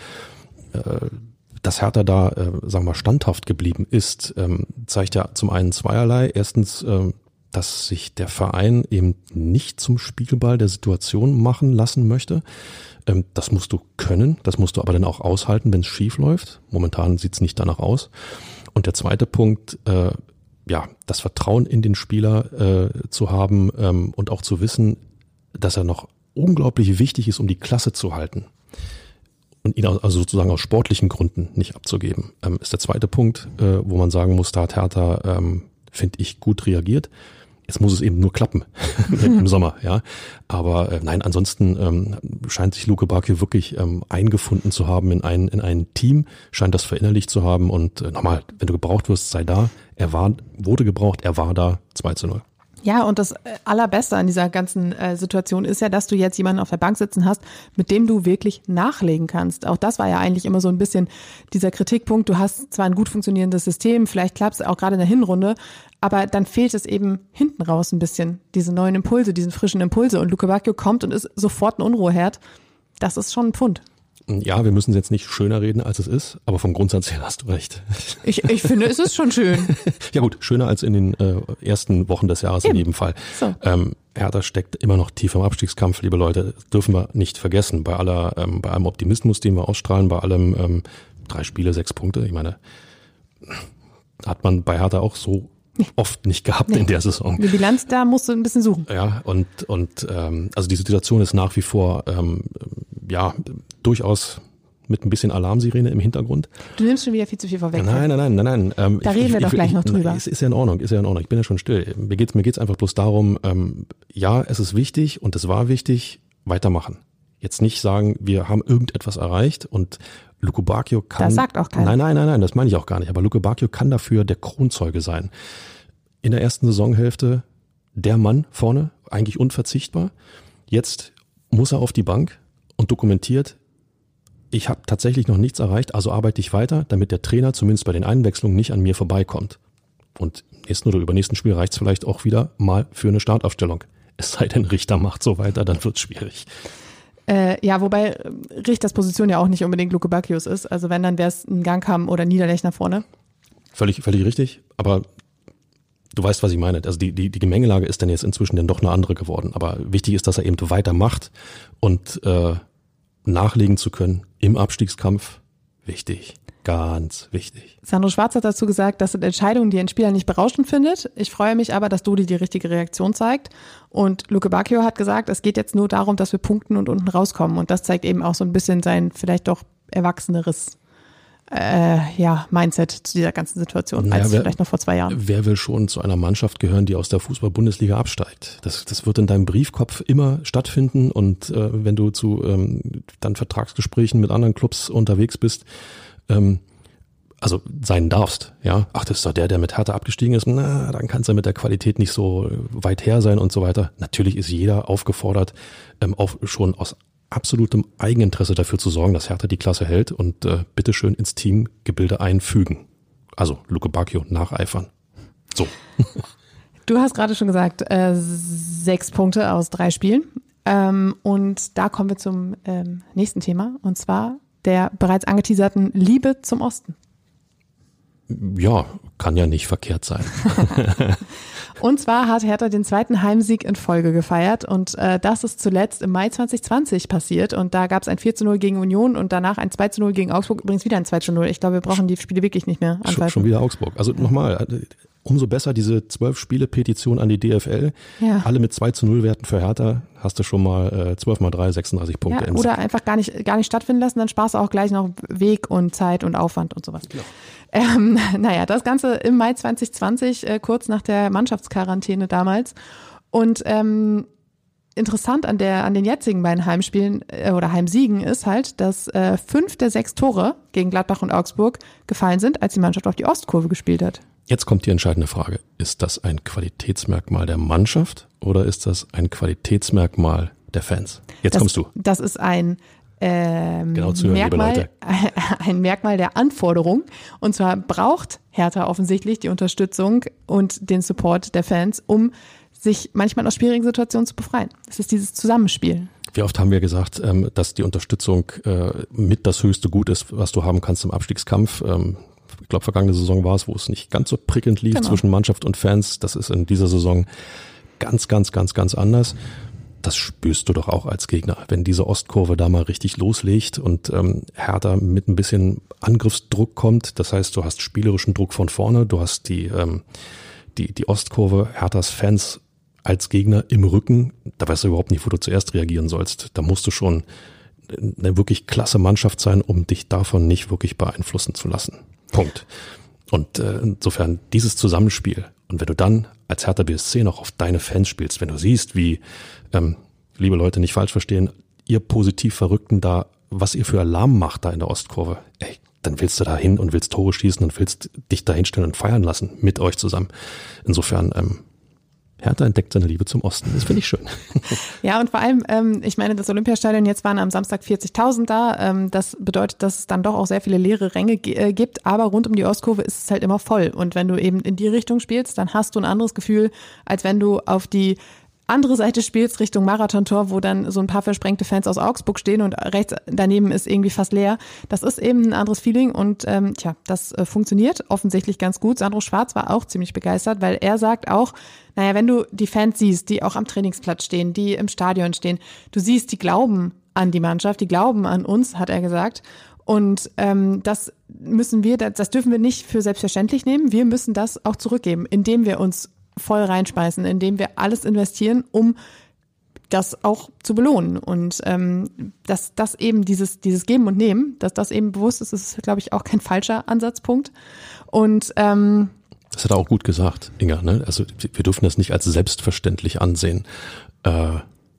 dass Hertha da, äh, sagen wir mal, standhaft geblieben ist, ähm, zeigt ja zum einen zweierlei. Erstens, ähm, dass sich der Verein eben nicht zum Spiegelball der Situation machen lassen möchte. Ähm, das musst du können, das musst du aber dann auch aushalten, wenn es schief läuft. Momentan sieht's nicht danach aus. Und der zweite Punkt, äh, ja, das Vertrauen in den Spieler äh, zu haben ähm, und auch zu wissen, dass er noch unglaublich wichtig ist, um die Klasse zu halten. Und ihn also sozusagen aus sportlichen Gründen nicht abzugeben, ähm, ist der zweite Punkt, äh, wo man sagen muss, da hat Hertha, ähm, finde ich, gut reagiert. Jetzt muss es eben nur klappen im Sommer, ja. Aber äh, nein, ansonsten ähm, scheint sich Luke Bacchio wirklich ähm, eingefunden zu haben in ein in ein Team, scheint das verinnerlicht zu haben und äh, nochmal, wenn du gebraucht wirst, sei da. Er war, wurde gebraucht, er war da, zwei zu null. Ja, und das Allerbeste an dieser ganzen äh, Situation ist ja, dass du jetzt jemanden auf der Bank sitzen hast, mit dem du wirklich nachlegen kannst. Auch das war ja eigentlich immer so ein bisschen dieser Kritikpunkt. Du hast zwar ein gut funktionierendes System, vielleicht klappt es auch gerade in der Hinrunde, aber dann fehlt es eben hinten raus ein bisschen, diese neuen Impulse, diesen frischen Impulse. Und Luke Bacchio kommt und ist sofort ein Unruheherd. Das ist schon ein Pfund. Ja, wir müssen es jetzt nicht schöner reden, als es ist, aber vom Grundsatz her hast du recht. Ich, ich finde, es ist schon schön. Ja gut, schöner als in den äh, ersten Wochen des Jahres Eben. in jedem Fall. So. Ähm, Hertha steckt immer noch tief im Abstiegskampf, liebe Leute, das dürfen wir nicht vergessen. Bei aller, ähm, bei allem Optimismus, den wir ausstrahlen, bei allem ähm, drei Spiele, sechs Punkte, ich meine, hat man bei Hertha auch so oft nicht gehabt nee. in der Saison. Die Bilanz, da musst du ein bisschen suchen. Ja, und und ähm, also die Situation ist nach wie vor ähm, ja durchaus mit ein bisschen Alarmsirene im Hintergrund. Du nimmst schon wieder viel zu viel vorweg. Nein, nein, nein, nein, nein. Ähm, da reden ich, wir ich, doch gleich ich, noch drüber. Es ist ja in Ordnung, ist ja in Ordnung. Ich bin ja schon still. Mir geht's mir geht's einfach bloß darum, ähm, ja, es ist wichtig und es war wichtig, weitermachen. Jetzt nicht sagen, wir haben irgendetwas erreicht und Luke Bacchio kann... Das sagt auch keiner. Nein, nein, nein, nein, das meine ich auch gar nicht. Aber Luke Bacchio kann dafür der Kronzeuge sein. In der ersten Saisonhälfte der Mann vorne, eigentlich unverzichtbar. Jetzt muss er auf die Bank und dokumentiert, ich habe tatsächlich noch nichts erreicht, also arbeite ich weiter, damit der Trainer zumindest bei den Einwechslungen nicht an mir vorbeikommt. Und im nächsten oder übernächsten Spiel reicht es vielleicht auch wieder mal für eine Startaufstellung. Es sei denn, Richter macht so weiter, dann wird es schwierig. Äh, ja, wobei Richters Position ja auch nicht unbedingt Luke Bacchios ist. Also wenn, dann wäre es ein Gangkamm oder Niederlechner vorne. Völlig, völlig richtig, aber du weißt, was ich meine. Also die, die, die Gemengelage ist dann jetzt inzwischen dann doch eine andere geworden. Aber wichtig ist, dass er eben weitermacht und äh, nachlegen zu können im Abstiegskampf. Wichtig. Ganz wichtig. Sandro Schwarz hat dazu gesagt, das sind Entscheidungen, die ein Spieler nicht berauschend findet. Ich freue mich aber, dass Dodi die richtige Reaktion zeigt. Und Luke Bacchio hat gesagt, es geht jetzt nur darum, dass wir punkten und unten rauskommen. Und das zeigt eben auch so ein bisschen sein vielleicht doch erwachseneres äh, ja, Mindset zu dieser ganzen Situation naja, als wer, vielleicht noch vor zwei Jahren. Wer will schon zu einer Mannschaft gehören, die aus der Fußball-Bundesliga absteigt? Das, das wird in deinem Briefkopf immer stattfinden. Und äh, wenn du zu ähm, dann Vertragsgesprächen mit anderen Clubs unterwegs bist, also sein darfst, ja, ach, das ist doch der, der mit Hertha abgestiegen ist, na, dann kann es ja mit der Qualität nicht so weit her sein und so weiter. Natürlich ist jeder aufgefordert, ähm, auch schon aus absolutem Eigeninteresse dafür zu sorgen, dass Hertha die Klasse hält und äh, bitteschön ins Teamgebilde einfügen. Also Luke Bacchio nacheifern. So. Du hast gerade schon gesagt, äh, sechs Punkte aus drei Spielen. Ähm, und da kommen wir zum ähm, nächsten Thema, und zwar der bereits angeteaserten Liebe zum Osten. Ja, kann ja nicht verkehrt sein. Und zwar hat Hertha den zweiten Heimsieg in Folge gefeiert und äh, das ist zuletzt im Mai zwanzig zwanzig passiert und da gab es ein vier zu null gegen Union und danach ein zwei zu null gegen Augsburg, übrigens wieder ein zwei zu null. Ich glaube, wir brauchen die Spiele wirklich nicht mehr anpfeifen. Schon, schon wieder Augsburg. Also nochmal, umso besser diese zwölf Spiele Petition an die D F L. Ja. Alle mit zwei zu null Werten für Hertha. Hast du schon mal äh, zwölf mal drei, sechsunddreißig Punkte. Ja, oder einfach gar nicht, gar nicht stattfinden lassen, dann sparst du auch gleich noch Weg und Zeit und Aufwand und sowas. Genau. Ähm, naja, das Ganze im Mai zwanzig zwanzig, äh, kurz nach der Mannschaftsquarantäne damals. Und ähm, interessant an der an den jetzigen beiden Heimspielen äh, oder Heimsiegen ist halt, dass äh, fünf der sechs Tore gegen Gladbach und Augsburg gefallen sind, als die Mannschaft auf die Ostkurve gespielt hat. Jetzt kommt die entscheidende Frage. Ist das ein Qualitätsmerkmal der Mannschaft oder ist das ein Qualitätsmerkmal der Fans? Jetzt das, kommst du. Das ist ein ähm, genau zuhören, Merkmal, liebe Leute. ein Merkmal der Anforderung. Und zwar braucht Hertha offensichtlich die Unterstützung und den Support der Fans, um sich manchmal aus schwierigen Situationen zu befreien. Es ist dieses Zusammenspiel. Wie oft haben wir gesagt, dass die Unterstützung mit das höchste Gut ist, was du haben kannst im Abstiegskampf. Ich glaube, vergangene Saison war es, wo es nicht ganz so prickelnd lief genau. zwischen Mannschaft und Fans. Das ist in dieser Saison ganz, ganz, ganz, ganz anders. Das spürst du doch auch als Gegner, wenn diese Ostkurve da mal richtig loslegt und ähm, Hertha mit ein bisschen Angriffsdruck kommt. Das heißt, du hast spielerischen Druck von vorne, du hast die, ähm, die, die Ostkurve, Herthas Fans als Gegner im Rücken. Da weißt du überhaupt nicht, wo du zuerst reagieren sollst. Da musst du schon eine wirklich klasse Mannschaft sein, um dich davon nicht wirklich beeinflussen zu lassen. Punkt. Und äh, insofern dieses Zusammenspiel. Und wenn du dann als Hertha B S C noch auf deine Fans spielst, wenn du siehst, wie, ähm, liebe Leute, nicht falsch verstehen, ihr positiv Verrückten da, was ihr für Alarm macht da in der Ostkurve, ey, dann willst du da hin und willst Tore schießen und willst dich da hinstellen und feiern lassen mit euch zusammen. Insofern, ähm, Hertha entdeckt seine Liebe zum Osten. Das finde ich schön. Ja, und vor allem, ähm, ich meine, das Olympiastadion, jetzt waren am Samstag vierzigtausend da. Ähm, das bedeutet, dass es dann doch auch sehr viele leere Ränge g- äh, gibt. Aber rund um die Ostkurve ist es halt immer voll. Und wenn du eben in die Richtung spielst, dann hast du ein anderes Gefühl, als wenn du auf die andere Seite spielst, Richtung Marathontor, wo dann so ein paar versprengte Fans aus Augsburg stehen und rechts daneben ist irgendwie fast leer. Das ist eben ein anderes Feeling und ähm, tja, das äh, funktioniert offensichtlich ganz gut. Sandro Schwarz war auch ziemlich begeistert, weil er sagt auch, naja, wenn du die Fans siehst, die auch am Trainingsplatz stehen, die im Stadion stehen, du siehst, die glauben an die Mannschaft, die glauben an uns, hat er gesagt. Und ähm, das müssen wir, das dürfen wir nicht für selbstverständlich nehmen. Wir müssen das auch zurückgeben, indem wir uns voll reinspeisen, indem wir alles investieren, um das auch zu belohnen. Und ähm, dass das eben dieses dieses Geben und Nehmen, dass das eben bewusst ist, ist, glaube ich, auch kein falscher Ansatzpunkt. Und ähm, das hat er auch gut gesagt, Inga. Ne? Also wir dürfen das nicht als selbstverständlich ansehen. Äh,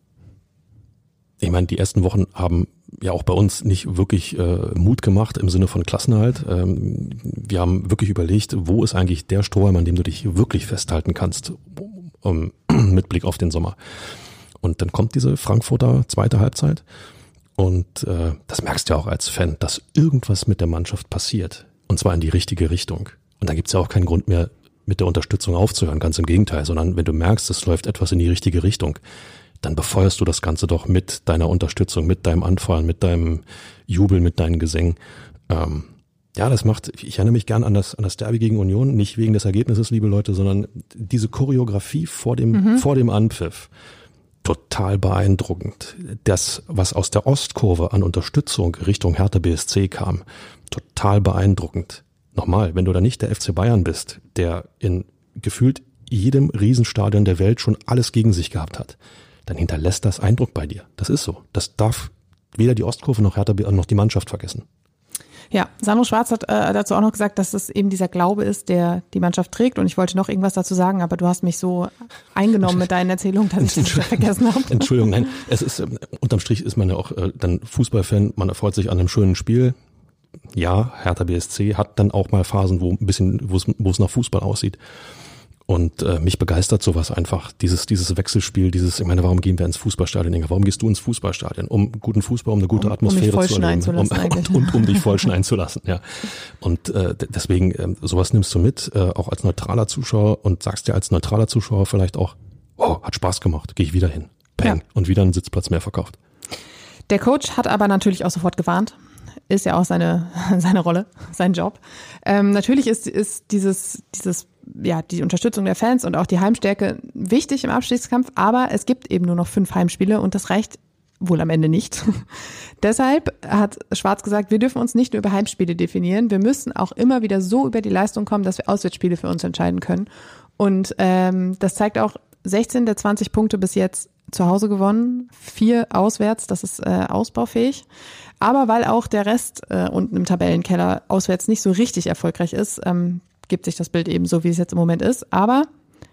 ich meine, die ersten Wochen haben ja auch bei uns nicht wirklich äh, Mut gemacht im Sinne von Klassenerhalt. Ähm, wir haben wirklich überlegt, wo ist eigentlich der Strohhalm, an dem du dich wirklich festhalten kannst, um, mit Blick auf den Sommer. Und dann kommt diese Frankfurter zweite Halbzeit und äh, das merkst du ja auch als Fan, dass irgendwas mit der Mannschaft passiert und zwar in die richtige Richtung. Und dann gibt's ja auch keinen Grund mehr, mit der Unterstützung aufzuhören, ganz im Gegenteil, sondern wenn du merkst, es läuft etwas in die richtige Richtung, dann befeuerst du das Ganze doch mit deiner Unterstützung, mit deinem Anfeuern, mit deinem Jubel, mit deinen Gesängen. Ähm, ja, das macht, ich erinnere mich gern an das, an das Derby gegen Union, nicht wegen des Ergebnisses, liebe Leute, sondern diese Choreografie vor dem, mhm. vor dem Anpfiff. Total beeindruckend. Das, was aus der Ostkurve an Unterstützung Richtung Hertha B S C kam, total beeindruckend. Nochmal, wenn du da nicht der F C Bayern bist, der in gefühlt jedem Riesenstadion der Welt schon alles gegen sich gehabt hat, dann hinterlässt das Eindruck bei dir. Das ist so. Das darf weder die Ostkurve noch Hertha noch die Mannschaft vergessen. Ja, Sandro Schwarz hat äh, dazu auch noch gesagt, dass es eben dieser Glaube ist, der die Mannschaft trägt. Und ich wollte noch irgendwas dazu sagen, aber du hast mich so eingenommen mit deinen Erzählungen, dass ich das wieder vergessen habe. Entschuldigung, nein. Es ist, äh, unterm Strich ist man ja auch äh, dann Fußballfan. Man erfreut sich an einem schönen Spiel. Ja, Hertha B S C hat dann auch mal Phasen, wo ein bisschen, wo es, wo es nach Fußball aussieht. Und äh, mich begeistert sowas einfach, dieses dieses Wechselspiel, dieses, ich meine, warum gehen wir ins Fußballstadion? Inga? Warum gehst du ins Fußballstadion? Um guten Fußball, um eine gute um, Atmosphäre um zu erleben. Zu lassen, um, und, und um dich vollschneiden zu lassen, ja. Und äh, deswegen, äh, sowas nimmst du mit, äh, auch als neutraler Zuschauer und sagst dir als neutraler Zuschauer vielleicht auch, oh, hat Spaß gemacht, gehe ich wieder hin. Peng. Ja. Und wieder einen Sitzplatz mehr verkauft. Der Coach hat aber natürlich auch sofort gewarnt. Ist ja auch seine seine Rolle, sein Job. Ähm, natürlich ist ist dieses dieses ja die Unterstützung der Fans und auch die Heimstärke wichtig im Abstiegskampf, aber es gibt eben nur noch fünf Heimspiele und das reicht wohl am Ende nicht. Deshalb hat Schwarz gesagt, wir dürfen uns nicht nur über Heimspiele definieren, wir müssen auch immer wieder so über die Leistung kommen, dass wir Auswärtsspiele für uns entscheiden können. Und ähm, das zeigt auch, sechzehn der zwanzig Punkte bis jetzt zu Hause gewonnen, vier auswärts, das ist äh, ausbaufähig. Aber weil auch der Rest äh, unten im Tabellenkeller auswärts nicht so richtig erfolgreich ist, ähm, gibt sich das Bild eben so, wie es jetzt im Moment ist. Aber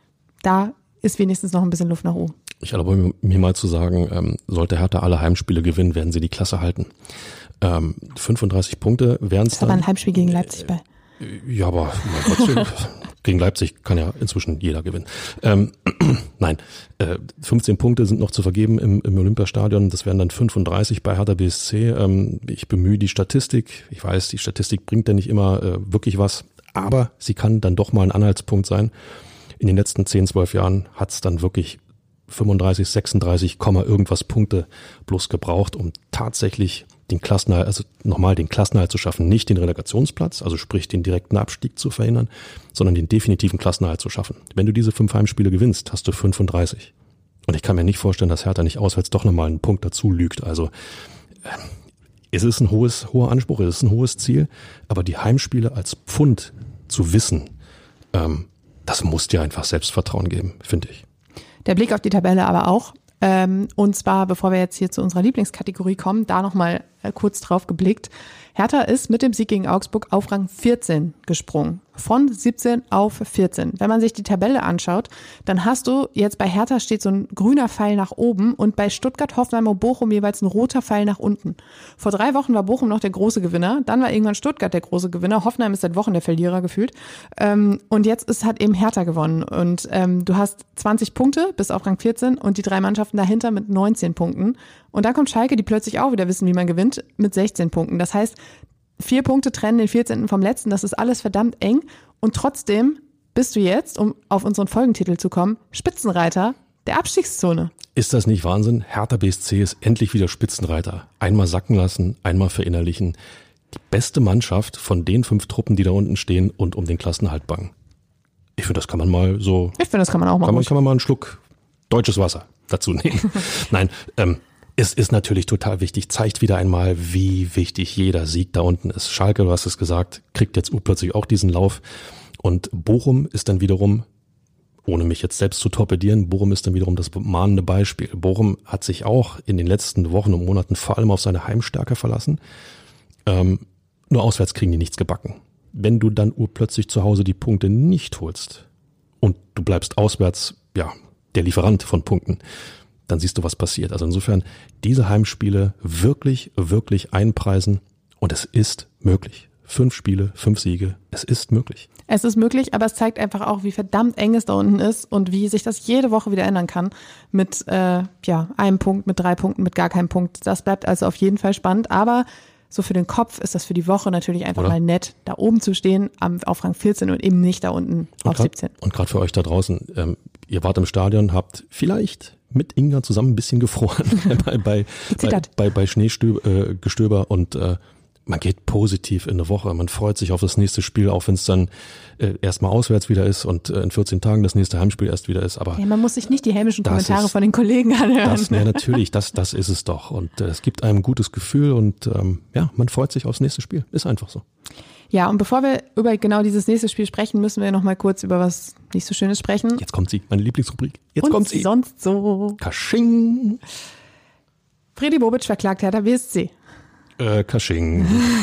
da ist wenigstens noch ein bisschen Luft nach oben. Ich erlaube mir mal zu sagen, ähm, sollte Hertha alle Heimspiele gewinnen, werden sie die Klasse halten. Ähm, fünfunddreißig Punkte wären es dann. Das war ein Heimspiel gegen Leipzig bei. Ja, aber trotzdem, gegen Leipzig kann ja inzwischen jeder gewinnen. Ähm, nein, äh, fünfzehn Punkte sind noch zu vergeben im, im Olympiastadion. Das wären dann fünfunddreißig bei Hertha B S C. Ähm, ich bemühe die Statistik. Ich weiß, die Statistik bringt ja nicht immer äh, wirklich was, aber sie kann dann doch mal ein Anhaltspunkt sein. In den letzten zehn, zwölf Jahren hat es dann wirklich fünfunddreißig, sechsunddreißig, irgendwas Punkte bloß gebraucht, um tatsächlich den Klassenerhalt, also nochmal den Klassenerhalt zu schaffen, nicht den Relegationsplatz, also sprich den direkten Abstieg zu verhindern, sondern den definitiven Klassenerhalt zu schaffen. Wenn du diese fünf Heimspiele gewinnst, hast du fünfunddreißig. Und ich kann mir nicht vorstellen, dass Hertha nicht auswärts doch nochmal einen Punkt dazu lügt. Also äh, es ist ein hohes, hoher Anspruch, es ist ein hohes Ziel, aber die Heimspiele als Pfund zu wissen, ähm, das muss dir einfach Selbstvertrauen geben, finde ich. Der Blick auf die Tabelle aber auch. Ähm, und zwar, bevor wir jetzt hier zu unserer Lieblingskategorie kommen, da nochmal äh, kurz drauf geblickt. Hertha ist mit dem Sieg gegen Augsburg auf Rang vierzehn gesprungen. Von siebzehn auf vierzehn. Wenn man sich die Tabelle anschaut, dann hast du jetzt bei Hertha steht so ein grüner Pfeil nach oben und bei Stuttgart, Hoffenheim und Bochum jeweils ein roter Pfeil nach unten. Vor drei Wochen war Bochum noch der große Gewinner, dann war irgendwann Stuttgart der große Gewinner, Hoffenheim ist seit Wochen der Verlierer gefühlt. Ähm, und jetzt ist hat eben Hertha gewonnen und ähm, du hast zwanzig Punkte bis auf Rang vierzehn und die drei Mannschaften dahinter mit neunzehn Punkten. Und dann kommt Schalke, die plötzlich auch wieder wissen, wie man gewinnt, mit sechzehn Punkten. Das heißt, vier Punkte trennen den vierzehnten vom letzten. Das ist alles verdammt eng. Und trotzdem bist du jetzt, um auf unseren Folgentitel zu kommen, Spitzenreiter der Abstiegszone. Ist das nicht Wahnsinn? Hertha B S C ist endlich wieder Spitzenreiter. Einmal sacken lassen, einmal verinnerlichen. Die beste Mannschaft von den fünf Truppen, die da unten stehen und um den Klassenerhalt bangen. Ich finde, das kann man mal so... Ich finde, das kann man auch mal kann man, kann man mal einen Schluck deutsches Wasser dazu nehmen. Nein, ähm, es ist natürlich total wichtig, zeigt wieder einmal, wie wichtig jeder Sieg da unten ist. Schalke, du hast es gesagt, kriegt jetzt plötzlich auch diesen Lauf. Und Bochum ist dann wiederum, ohne mich jetzt selbst zu torpedieren, Bochum ist dann wiederum das mahnende Beispiel. Bochum hat sich auch in den letzten Wochen und Monaten vor allem auf seine Heimstärke verlassen. Ähm, nur auswärts kriegen die nichts gebacken. Wenn du dann urplötzlich zu Hause die Punkte nicht holst und du bleibst auswärts, ja, der Lieferant von Punkten, dann siehst du, was passiert. Also insofern, diese Heimspiele wirklich, wirklich einpreisen und es ist möglich. Fünf Spiele, fünf Siege, es ist möglich. Es ist möglich, aber es zeigt einfach auch, wie verdammt eng es da unten ist und wie sich das jede Woche wieder ändern kann mit äh, ja einem Punkt, mit drei Punkten, mit gar keinem Punkt. Das bleibt also auf jeden Fall spannend, aber so für den Kopf ist das für die Woche natürlich einfach Oder? mal nett, da oben zu stehen am, auf Rang vierzehn und eben nicht da unten und auf grad, siebzehn. Und gerade für euch da draußen, ähm, ihr wart im Stadion, habt vielleicht mit Inga zusammen ein bisschen gefroren bei, bei, bei, bei, bei Schneegestöber äh, und äh, man geht positiv in eine Woche. Man freut sich auf das nächste Spiel, auch wenn es dann äh, erstmal auswärts wieder ist und äh, in vierzehn Tagen das nächste Heimspiel erst wieder ist. Aber ja, man muss sich nicht die hämischen Kommentare ist, von den Kollegen anhören. Das, ja, natürlich, das, das ist es doch. Und äh, es gibt einem ein gutes Gefühl und ähm, ja, man freut sich aufs nächste Spiel. Ist einfach so. Ja, und bevor wir über genau dieses nächste Spiel sprechen, müssen wir noch mal kurz über was nicht so Schönes sprechen. Jetzt kommt sie, meine Lieblingsrubrik. Jetzt und kommt sie. sonst so. Kasching. Fredi Bobic verklagt Hertha B S C. Äh, Kasching.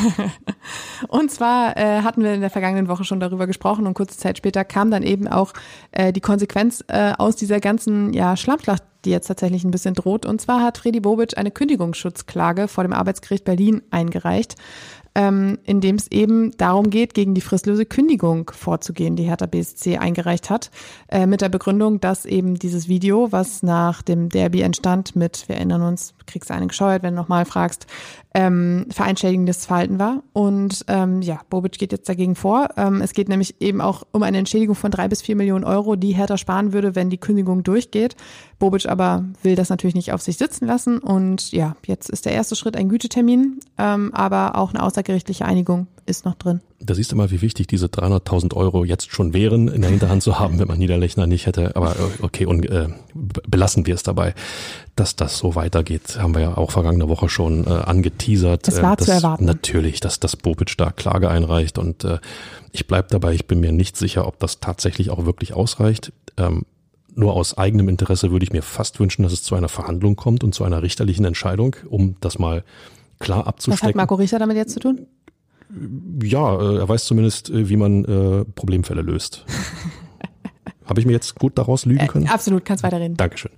Und zwar äh, hatten wir in der vergangenen Woche schon darüber gesprochen und kurze Zeit später kam dann eben auch äh, die Konsequenz äh, aus dieser ganzen ja, Schlammschlacht, die jetzt tatsächlich ein bisschen droht. Und zwar hat Fredi Bobic eine Kündigungsschutzklage vor dem Arbeitsgericht Berlin eingereicht, ähm, in dem es eben darum geht, gegen die fristlose Kündigung vorzugehen, die Hertha B S C eingereicht hat, äh, mit der Begründung, dass eben dieses Video, was nach dem Derby entstand mit, wir erinnern uns, kriegst du einen gescheuert, wenn du nochmal fragst, ähm, vereinschädigendes Verhalten war. Und ähm, ja, Bobic geht jetzt dagegen vor. Ähm, es geht nämlich eben auch um eine Entschädigung von drei bis vier Millionen Euro, die Hertha sparen würde, wenn die Kündigung durchgeht. Bobic aber will das natürlich nicht auf sich sitzen lassen. Und ja, jetzt ist der erste Schritt ein Gütetermin, ähm, aber auch eine außergerichtliche Einigung ist noch drin. Da siehst du mal, wie wichtig diese dreihunderttausend Euro jetzt schon wären, in der Hinterhand zu haben, wenn man Niederlechner nicht hätte. Aber okay, und äh, belassen wir es dabei. Dass das so weitergeht, haben wir ja auch vergangene Woche schon äh, angeteasert. Das war äh, das, zu erwarten. Natürlich, dass das Bobic da Klage einreicht. Und äh, ich bleib dabei, ich bin mir nicht sicher, ob das tatsächlich auch wirklich ausreicht. Ähm, nur aus eigenem Interesse würde ich mir fast wünschen, dass es zu einer Verhandlung kommt und zu einer richterlichen Entscheidung, um das mal klar abzustecken. Was hat Marco Richter damit jetzt zu tun? Ja, äh, er weiß zumindest, äh, wie man äh, Problemfälle löst. Habe ich mir jetzt gut daraus lügen können? Äh, absolut, kannst weiterreden. Dankeschön.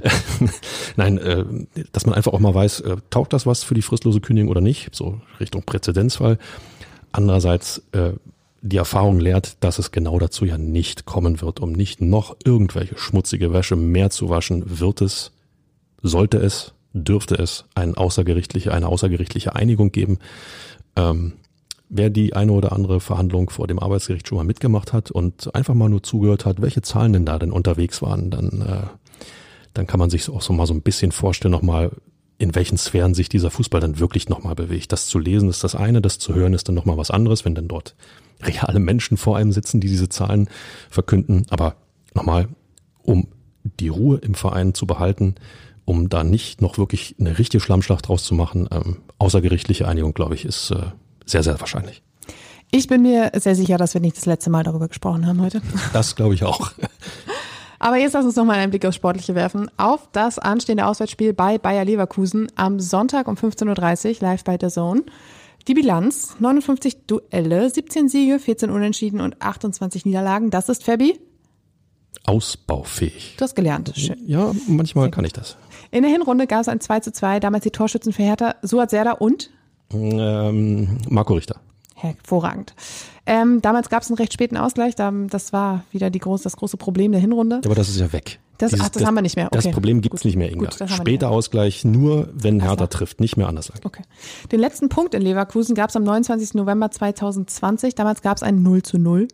Nein, äh, dass man einfach auch mal weiß, äh, taugt das was für die fristlose Kündigung oder nicht, so Richtung Präzedenzfall. Andererseits, äh, die Erfahrung lehrt, dass es genau dazu ja nicht kommen wird, um nicht noch irgendwelche schmutzige Wäsche mehr zu waschen, wird es, sollte es, dürfte es eine außergerichtliche, eine außergerichtliche Einigung geben. Ähm, Wer die eine oder andere Verhandlung vor dem Arbeitsgericht schon mal mitgemacht hat und einfach mal nur zugehört hat, welche Zahlen denn da denn unterwegs waren, dann, äh, dann kann man sich auch so mal so ein bisschen vorstellen, nochmal, in welchen Sphären sich dieser Fußball dann wirklich nochmal bewegt. Das zu lesen ist das eine, das zu hören ist dann nochmal was anderes, wenn dann dort reale Menschen vor einem sitzen, die diese Zahlen verkünden. Aber nochmal, um die Ruhe im Verein zu behalten, um da nicht noch wirklich eine richtige Schlammschlacht draus zu machen, ähm, außergerichtliche Einigung, glaube ich, ist äh, sehr, sehr wahrscheinlich. Ich bin mir sehr sicher, dass wir nicht das letzte Mal darüber gesprochen haben heute. Das glaube ich auch. Aber jetzt lass uns noch mal einen Blick aufs Sportliche werfen. Auf das anstehende Auswärtsspiel bei Bayer Leverkusen am Sonntag um fünfzehn Uhr dreißig live bei D A Z N. Die Bilanz, neunundfünfzig Duelle, siebzehn Siege, vierzehn Unentschieden und achtundzwanzig Niederlagen. Das ist, Fabi? Ausbaufähig. Du hast gelernt. Schön. Ja, manchmal kann ich das. In der Hinrunde gab es ein zwei zu zwei, damals die Torschützen für Hertha, Suat Serdar und? Ähm, Marco Richter. Hervorragend. Ähm, damals gab es einen recht späten Ausgleich, das war wieder die groß, das große Problem der Hinrunde. Aber das ist ja weg. Das, Dieses, ach, das, das haben wir nicht mehr. Okay. Das Problem gibt es nicht mehr, Inga. Gut, Später Ausgleich nur, wenn Hertha trifft, nicht mehr anders. Okay. Den letzten Punkt in Leverkusen gab es am neunundzwanzigsten November zweitausendzwanzig. Damals gab es ein null zu null.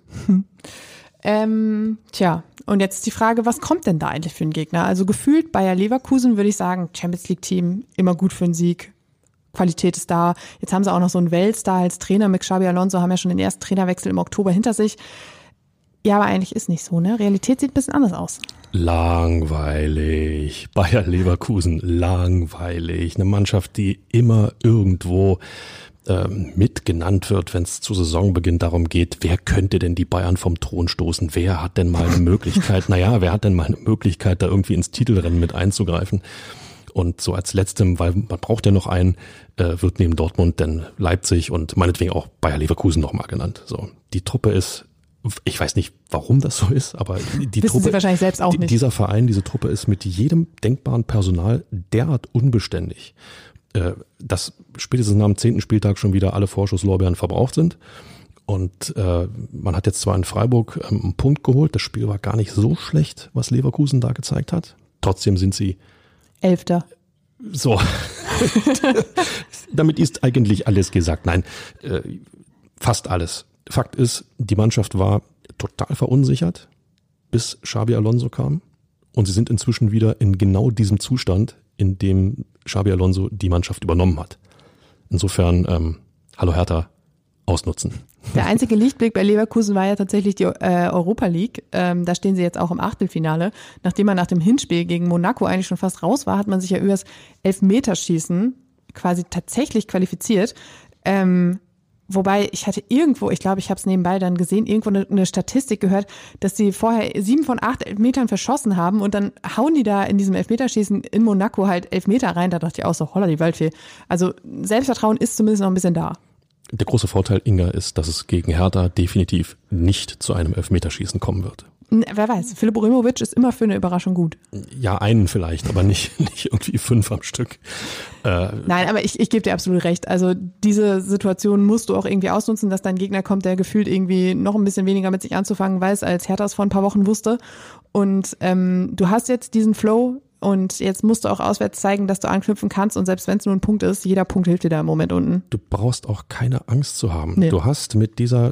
ähm, tja, und jetzt ist die Frage, was kommt denn da eigentlich für einen Gegner? Also gefühlt Bayer Leverkusen würde ich sagen, Champions League Team, immer gut für einen Sieg. Qualität ist da. Jetzt haben sie auch noch so einen Weltstar als Trainer mit Xabi Alonso, haben ja schon den ersten Trainerwechsel im Oktober hinter sich. Ja, aber eigentlich ist nicht so, ne? Realität sieht ein bisschen anders aus. Langweilig. Bayer Leverkusen, langweilig. Eine Mannschaft, die immer irgendwo ähm, mitgenannt wird, wenn es zu Saisonbeginn darum geht, wer könnte denn die Bayern vom Thron stoßen? Wer hat denn mal eine Möglichkeit? Naja, wer hat denn mal eine Möglichkeit, da irgendwie ins Titelrennen mit einzugreifen? Und so als letztem, weil man braucht ja noch einen, äh, wird neben Dortmund dann Leipzig und meinetwegen auch Bayer Leverkusen nochmal genannt. So, die Truppe ist, ich weiß nicht, warum das so ist, aber die Wissen Truppe, Sie wahrscheinlich selbst auch nicht. Dieser Verein, diese Truppe ist mit jedem denkbaren Personal derart unbeständig, äh, dass spätestens nach dem zehnten Spieltag schon wieder alle Vorschusslorbeeren verbraucht sind. Und äh, man hat jetzt zwar in Freiburg ähm, einen Punkt geholt, das Spiel war gar nicht so schlecht, was Leverkusen da gezeigt hat. Trotzdem sind sie Elfter. So. Damit ist eigentlich alles gesagt. Nein, äh, fast alles. Fakt ist, die Mannschaft war total verunsichert, bis Xabi Alonso kam. Und sie sind inzwischen wieder in genau diesem Zustand, in dem Xabi Alonso die Mannschaft übernommen hat. Insofern, ähm, hallo Hertha, ausnutzen. Der einzige Lichtblick bei Leverkusen war ja tatsächlich die äh, Europa League. Ähm, da stehen sie jetzt auch im Achtelfinale. Nachdem man nach dem Hinspiel gegen Monaco eigentlich schon fast raus war, hat man sich ja übers Elfmeterschießen quasi tatsächlich qualifiziert. Ähm, wobei ich hatte irgendwo, ich glaube, ich habe es nebenbei dann gesehen, irgendwo eine, eine Statistik gehört, dass sie vorher sieben von acht Elfmetern verschossen haben und dann hauen die da in diesem Elfmeterschießen in Monaco halt Elfmeter rein. Da dachte ich auch so, holla die Waldfee. Also Selbstvertrauen ist zumindest noch ein bisschen da. Der große Vorteil, Inga, ist, dass es gegen Hertha definitiv nicht zu einem Elfmeterschießen kommen wird. Wer weiß, Filip Orimovic ist immer für eine Überraschung gut. Ja, einen vielleicht, aber nicht, nicht irgendwie fünf am Stück. Äh, Nein, aber ich, ich gebe dir absolut recht. Also diese Situation musst du auch irgendwie ausnutzen, dass dein Gegner kommt, der gefühlt irgendwie noch ein bisschen weniger mit sich anzufangen weiß, als Hertha es vor ein paar Wochen wusste. Und ähm, du hast jetzt diesen Flow und jetzt musst du auch auswärts zeigen, dass du anknüpfen kannst. Und selbst wenn es nur ein Punkt ist, jeder Punkt hilft dir da im Moment unten. Du brauchst auch keine Angst zu haben. Nee. Du hast mit dieser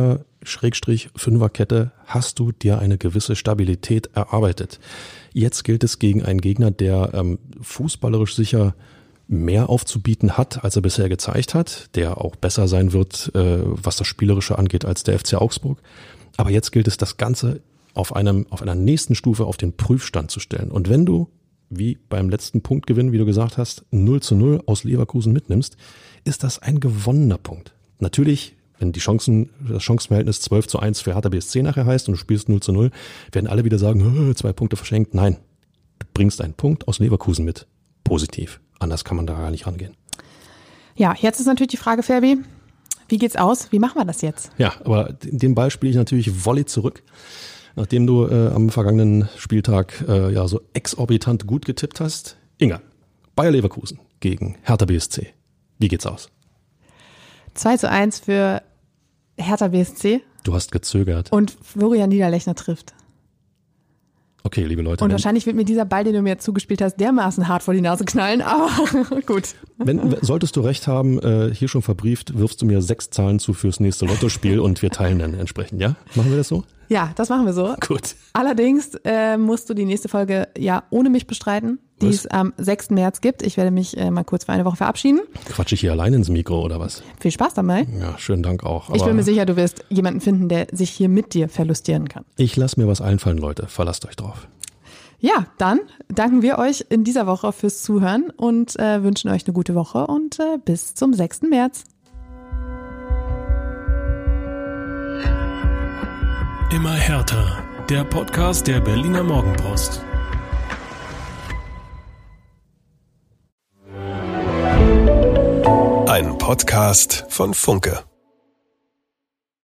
Dreier-Fünfer-Kette hast du dir eine gewisse Stabilität erarbeitet. Jetzt gilt es gegen einen Gegner, der ähm, fußballerisch sicher mehr aufzubieten hat, als er bisher gezeigt hat, der auch besser sein wird, äh, was das Spielerische angeht, als der F C Augsburg. Aber jetzt gilt es, das Ganze auf einem, auf einer nächsten Stufe auf den Prüfstand zu stellen. Und wenn du, wie beim letzten Punktgewinn, wie du gesagt hast, null zu null aus Leverkusen mitnimmst, ist das ein gewonnener Punkt. Natürlich, wenn die Chancen, das Chancenverhältnis zwölf zu eins für Hertha B S C nachher heißt und du spielst null zu null, werden alle wieder sagen, zwei Punkte verschenkt. Nein, du bringst einen Punkt aus Leverkusen mit. Positiv. Anders kann man da gar nicht rangehen. Ja, jetzt ist natürlich die Frage, Ferbi, wie geht's aus? Wie machen wir das jetzt? Ja, aber den Ball spiele ich natürlich Volley zurück. Nachdem du äh, am vergangenen Spieltag äh, ja so exorbitant gut getippt hast. Inga, Bayer Leverkusen gegen Hertha B S C. Wie geht's aus? zwei zu eins für Hertha B S C. Du hast gezögert. Und Florian Niederlechner trifft. Okay, liebe Leute. Und wenn, wahrscheinlich wird mir dieser Ball, den du mir zugespielt hast, dermaßen hart vor die Nase knallen, aber gut. Wenn, solltest du recht haben, äh, hier schon verbrieft, wirfst du mir sechs Zahlen zu fürs nächste Lottospiel und wir teilen dann entsprechend, ja? Machen wir das so? Ja, das machen wir so. Gut. Allerdings äh, musst du die nächste Folge ja ohne mich bestreiten, die Was? es am sechsten März gibt. Ich werde mich äh, mal kurz für eine Woche verabschieden. Quatsch ich hier allein ins Mikro oder was? Viel Spaß dabei. Ja, schönen Dank auch. Ich Aber bin mir sicher, du wirst jemanden finden, der sich hier mit dir verlustieren kann. ich lasse mir was einfallen, Leute. Verlasst euch drauf. Ja, dann danken wir euch in dieser Woche fürs Zuhören und äh, wünschen euch eine gute Woche und äh, bis zum sechsten März. Immer härter. der Podcast der Berliner Morgenpost. Ein Podcast von Funke.